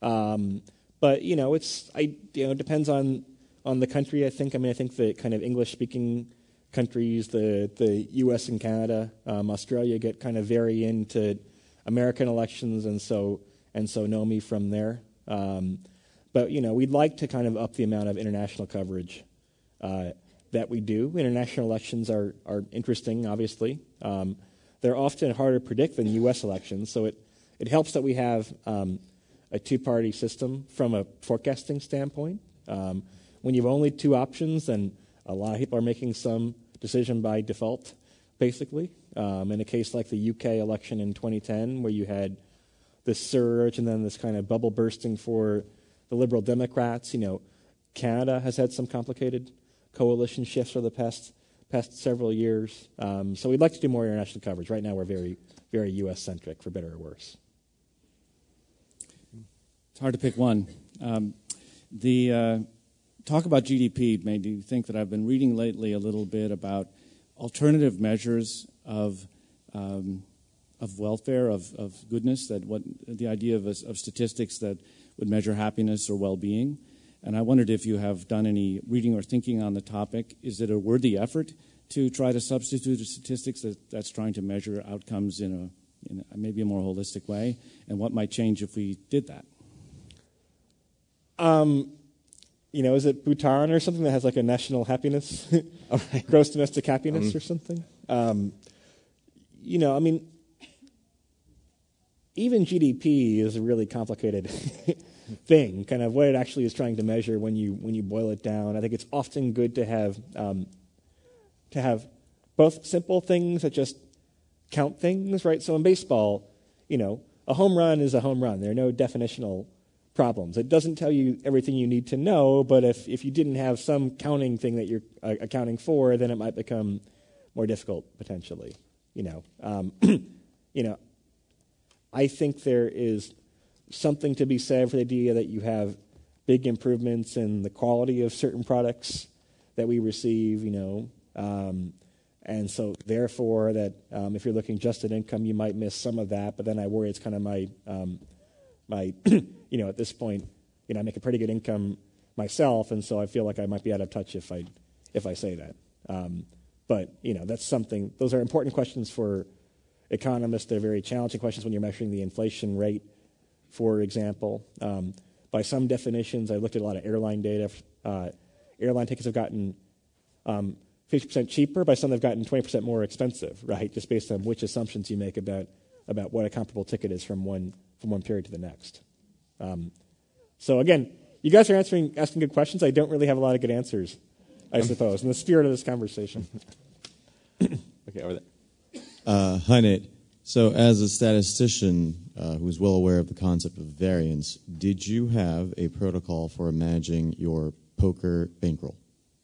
but it depends on the country. I think the kind of English speaking countries, the U.S. and Canada, Australia get kind of very into American elections, and so know me from there. But we'd like to kind of up the amount of international coverage that we do. International elections are interesting, obviously. They're often harder to predict than U.S. elections, so it helps that we have a two-party system from a forecasting standpoint. When you have only two options, then a lot of people are making some decision by default, basically. In a case like the UK election in 2010, where you had this surge and then this kind of bubble bursting for the Liberal Democrats, Canada has had some complicated coalition shifts for the past several years. So we'd like to do more international coverage. Right now we're very, very U.S.-centric, for better or worse. It's hard to pick one. The talk about GDP made me think that I've been reading lately a little bit about alternative measures of welfare, of goodness, the idea of statistics that would measure happiness or well-being. And I wondered if you have done any reading or thinking on the topic. Is it a worthy effort to try to substitute a statistics that's trying to measure outcomes in a maybe a more holistic way? And what might change if we did that? Is it Bhutan or something that has like a national happiness, gross domestic happiness or something? Even GDP is a really complicated thing, kind of what it actually is trying to measure when you boil it down. I think it's often good to have both simple things that just count things, right? So in baseball, a home run is a home run. There are no definitional problems. It doesn't tell you everything you need to know, but if you didn't have some counting thing that you're accounting for, then it might become more difficult potentially. I think there is something to be said for the idea that you have big improvements in the quality of certain products that we receive, and so therefore that if you're looking just at income, you might miss some of that. But then I worry it's kind of my at this point, I make a pretty good income myself, and so I feel like I might be out of touch if I say that. But that's something. Those are important questions for economists. They're very challenging questions when you're measuring the inflation rate, for example. By some definitions, I looked at a lot of airline data. Airline tickets have gotten 50% cheaper. By some, they've gotten 20% more expensive, right? Just based on which assumptions you make about what a comparable ticket is from one period to the next. So again, you guys are asking good questions. I don't really have a lot of good answers, I suppose, in the spirit of this conversation. Okay, over there. Hi, Nate. So as a statistician who's well aware of the concept of variance, did you have a protocol for managing your poker bankroll?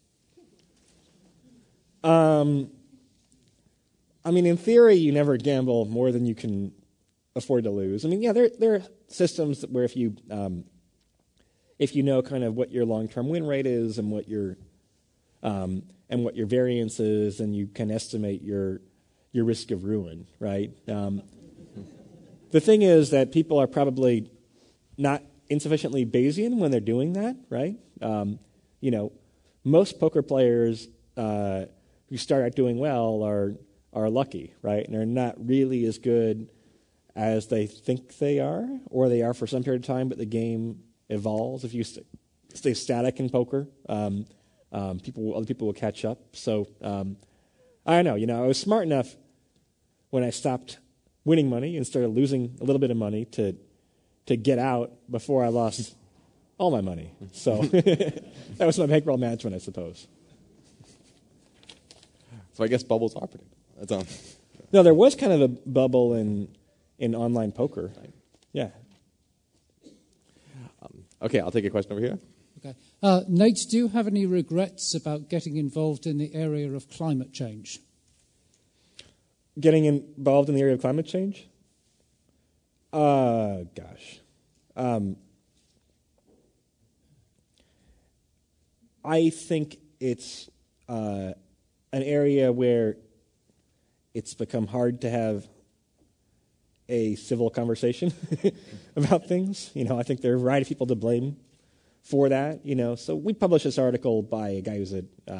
In theory, you never gamble more than you can afford to lose. There are systems where if you know kind of what your long-term win rate is and what your variance is, and you can estimate your risk of ruin, right? The thing is that people are probably not insufficiently Bayesian when they're doing that, right? Most poker players who start out doing well are lucky, right? And they're not really as good as they think they are, or they are for some period of time, but the game evolves. If you stay static in poker, other people will catch up. So I don't know. I was smart enough when I stopped winning money and started losing a little bit of money to get out before I lost all my money. So that was my bankroll management, I suppose. So I guess bubbles are predictable. That's all. No, there was kind of a bubble in online poker. Right. Yeah. Okay, I'll take a question over here. Okay. Nate, do you have any regrets about getting involved in the area of climate change? Getting involved in the area of climate change? Gosh. I think it's an area where it's become hard to have a civil conversation about things. I think there are a variety of people to blame for that. So we published this article by a guy who's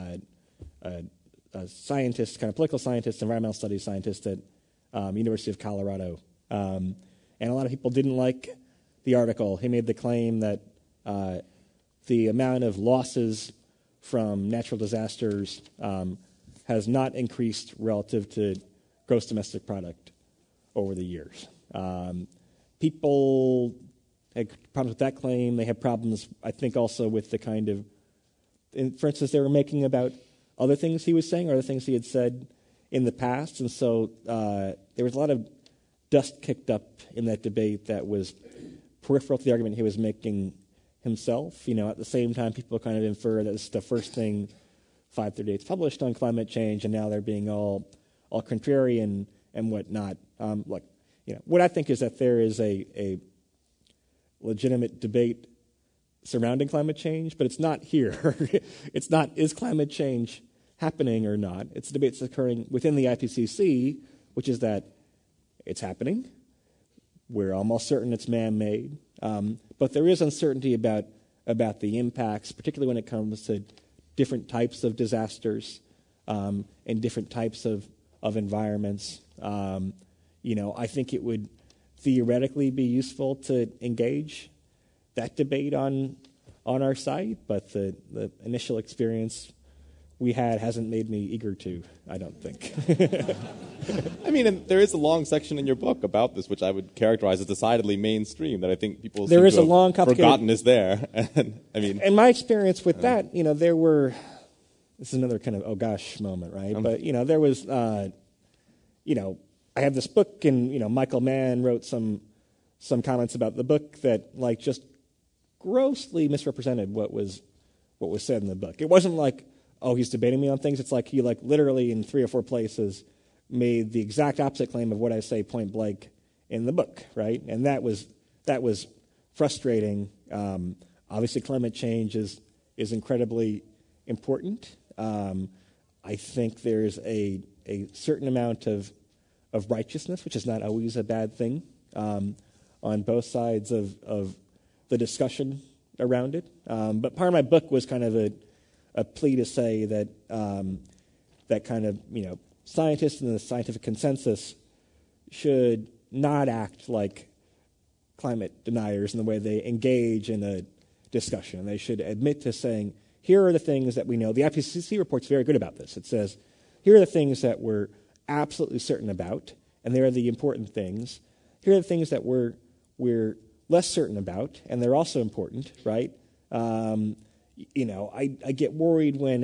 a scientist, kind of political scientist, environmental studies scientist at University of Colorado. And a lot of people didn't like the article. He made the claim that the amount of losses from natural disasters has not increased relative to gross domestic product over the years. People had problems with that claim. They had problems, I think, also with the kind of, for instance, they were making about other things he was saying or other things he had said in the past. And so there was a lot of dust kicked up in that debate that was peripheral to the argument he was making himself. At the same time, people kind of infer that this is the first thing 538's published on climate change, and now they're being all contrarian and whatnot. Look, what I think is that there is a legitimate debate surrounding climate change, but it's not here. It's not, is climate change happening or not? It's a debate that's occurring within the IPCC, which is that it's happening. We're almost certain it's man-made. But there is uncertainty about the impacts, particularly when it comes to different types of disasters and different types of environments. I think it would theoretically be useful to engage that debate on our site, but the initial experience we had hasn't made me eager to, I don't think. And there is a long section in your book about this, which I would characterize as decidedly mainstream, that I think people there seem is to a long, have forgotten is there. And my experience with that, there were, this is another kind of oh gosh moment, right? But there was, I had this book, and Michael Mann wrote some comments about the book that just grossly misrepresented what was said in the book. It wasn't like, oh, he's debating me on things. It's like he literally in 3 or 4 places made the exact opposite claim of what I say point blank in the book, right? And that was frustrating. Obviously, climate change is incredibly important. I think there's a certain amount of righteousness, which is not always a bad thing, on both sides of the discussion around it. But part of my book was kind of a plea to say that that kind of, scientists and the scientific consensus should not act like climate deniers in the way they engage in a discussion. They should admit to saying, here are the things that we know. The IPCC report's very good about this. It says, here are the things that we're absolutely certain about, and they are the important things. Here are the things that we're less certain about, and they're also important, right? I get worried when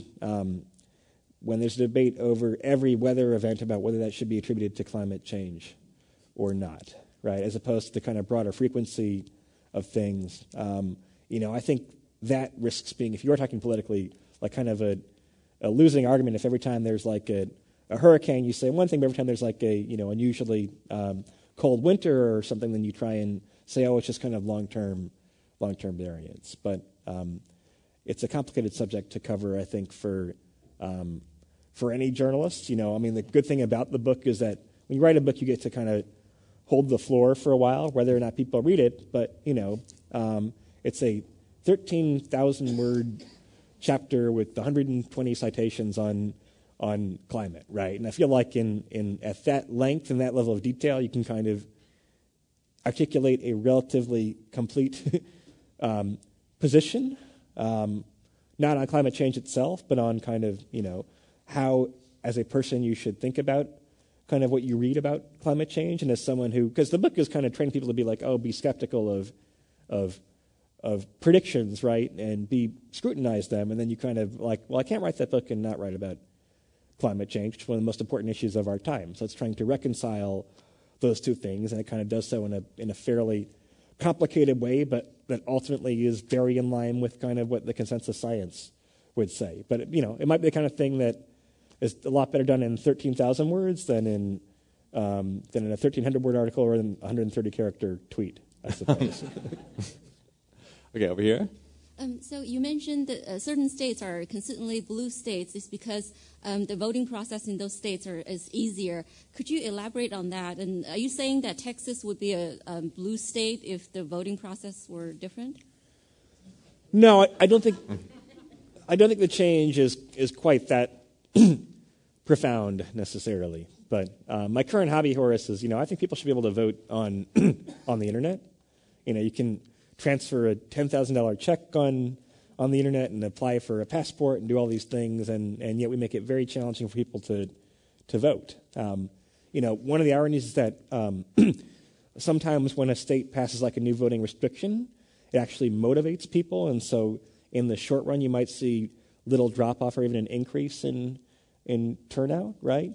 when there's a debate over every weather event about whether that should be attributed to climate change or not, right? As opposed to the kind of broader frequency of things. I think that risks being, if you are talking politically, like kind of a losing argument if every time there's like a hurricane, you say one thing, but every time there's like a, unusually cold winter or something, then you try and say, oh, it's just kind of long-term variance. But it's a complicated subject to cover, I think, for any journalist. The good thing about the book is that when you write a book, you get to kind of hold the floor for a while, whether or not people read it. But, it's a 13,000-word chapter with 120 citations on climate, right? And I feel like at that length and that level of detail, you can kind of articulate a relatively complete position, not on climate change itself, but on kind of, how, as a person, you should think about kind of what you read about climate change, and as someone who, because the book is kind of training people to be like, oh, be skeptical of predictions, right, and scrutinize them, and then you kind of like, well, I can't write that book and not write about climate change, which is one of the most important issues of our time. So it's trying to reconcile those two things, and it kind of does so in a fairly complicated way, but that ultimately is very in line with kind of what the consensus science would say. But it might be the kind of thing that is a lot better done in 13,000 words than in a 1,300-word article or in a 130-character tweet, I suppose. Okay, over here. So you mentioned that certain states are consistently blue states. It's because the voting process in those states is easier. Could you elaborate on that? And are you saying that Texas would be a blue state if the voting process were different? No, I don't think the change is quite that profound necessarily. But my current hobby, Horace, is I think people should be able to vote on the internet. You can transfer a $10,000 check on the internet and apply for a passport and do all these things, and yet we make it very challenging for people to vote. One of the ironies is that sometimes when a state passes like a new voting restriction, it actually motivates people, and so in the short run you might see little drop-off or even an increase in turnout, right?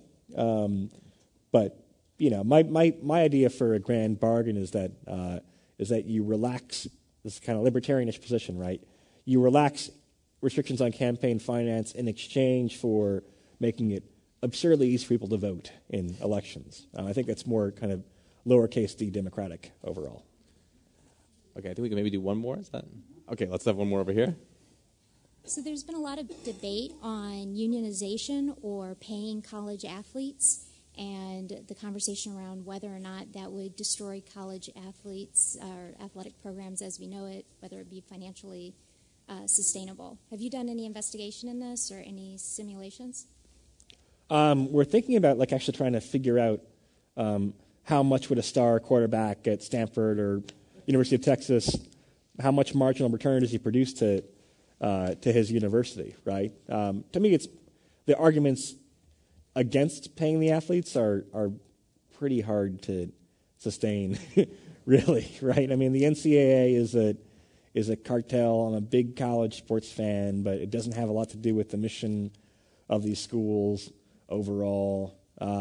But my idea for a grand bargain is that you relax this kind of libertarianish position, right? You relax restrictions on campaign finance in exchange for making it absurdly easy for people to vote in elections. I think that's more kind of lowercase d democratic overall. Okay, I think we can maybe do one more. Is that okay? Let's have one more over here. So there's been a lot of debate on unionization or paying college athletes, and the conversation around whether or not that would destroy college athletes or athletic programs as we know it, whether it be financially sustainable. Have you done any investigation in this or any simulations? We're thinking about actually trying to figure out how much would a star quarterback at Stanford or University of Texas, how much marginal return does he produce to his university, right? To me, it's the arguments against paying the athletes are pretty hard to sustain, really, right? I mean, the NCAA is a cartel. I'm a big college sports fan, but it doesn't have a lot to do with the mission of these schools overall.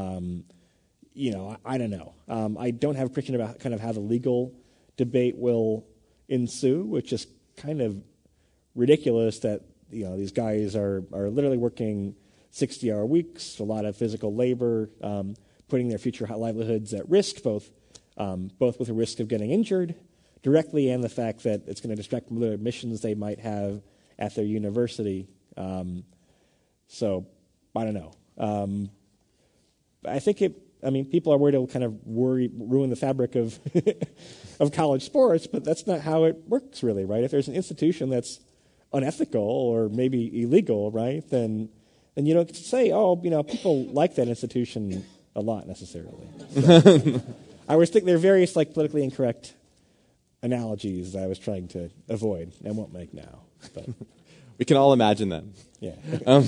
I don't know. I don't have a prediction about kind of how the legal debate will ensue, which is kind of ridiculous that these guys are literally working 60-hour weeks, a lot of physical labor, putting their future livelihoods at risk, both with the risk of getting injured directly and the fact that it's going to distract from the missions they might have at their university. So I don't know. I think people are worried it will kind of ruin the fabric of of college sports, but that's not how it works really, right? If there's an institution that's unethical or maybe illegal, right, then then you don't get to say, oh, people like that institution a lot necessarily. So, I was thinking there are various politically incorrect analogies that I was trying to avoid and won't make now. But we can all imagine them. Yeah.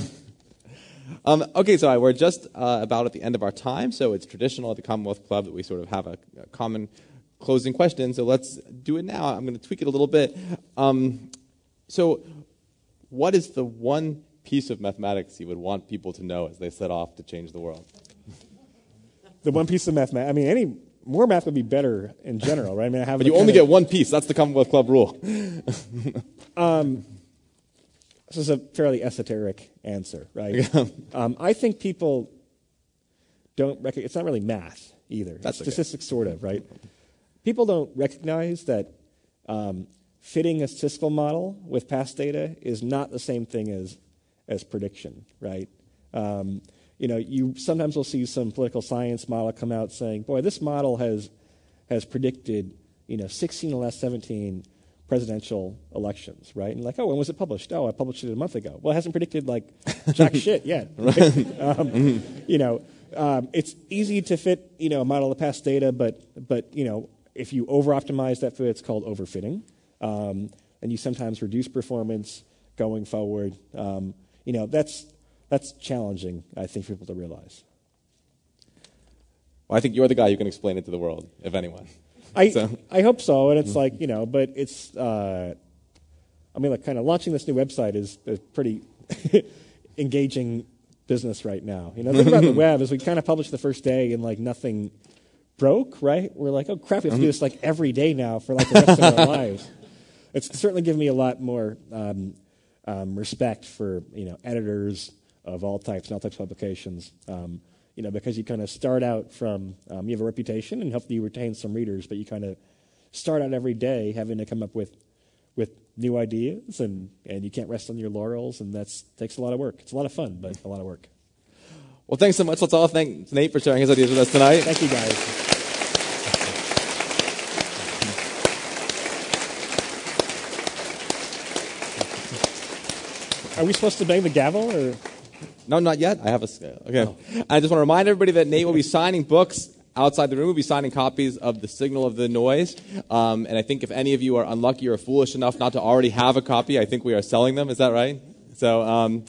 Okay, so we're just about at the end of our time, so it's traditional at the Commonwealth Club that we sort of have a common closing question, so let's do it now. I'm going to tweak it a little bit. So what is the one piece of mathematics you would want people to know as they set off to change the world? The one piece of mathematics, any more math would be better in general, right? But you only get one piece. That's the Commonwealth Club rule. This is a fairly esoteric answer, right? I think people don't recognize, it's not really math either. That's statistics, sort of, right? People don't recognize that fitting a statistical model with past data is not the same thing as prediction, right? You sometimes will see some political science model come out saying, boy, this model has predicted, 16 of the last 17 presidential elections, right? And when was it published? Oh, I published it a month ago. Well, it hasn't predicted jack shit yet. Right? It's easy to fit, a model of past data, but if you over-optimize that fit, it's called overfitting. And you sometimes reduce performance going forward. That's challenging, I think, for people to realize. Well, I think you're the guy who can explain it to the world, if anyone. I hope so, and it's but it's, kind of launching this new website is a pretty engaging business right now. The thing about the web is we kind of published the first day and nothing broke, right? We're like, oh crap, we have to do this every day now for the rest of our lives. It's certainly given me a lot more respect for editors of all types and all types of publications. Because you kind of start out from, you have a reputation and hopefully you retain some readers, but you kind of start out every day having to come up with new ideas and you can't rest on your laurels, and that takes a lot of work. It's a lot of fun, but a lot of work. Well, thanks so much. Let's all thank Nate for sharing his ideas with us tonight. Thank you, guys. Are we supposed to bang the gavel or? No, not yet. I have a scale. Okay. Oh. I just want to remind everybody that Nate will be signing books outside the room. We'll be signing copies of The Signal of the Noise. And I think if any of you are unlucky or foolish enough not to already have a copy, I think we are selling them. Is that right? So,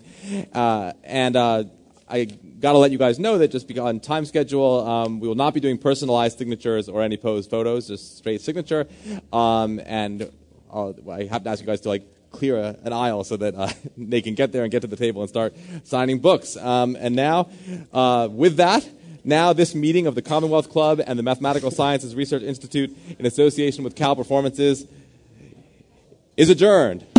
I got to let you guys know that just on time schedule, we will not be doing personalized signatures or any posed photos, just straight signature. And I have to ask you guys to clear an aisle so that they can get there and get to the table and start signing books. And now, with that, this meeting of the Commonwealth Club and the Mathematical Sciences Research Institute in association with Cal Performances is adjourned.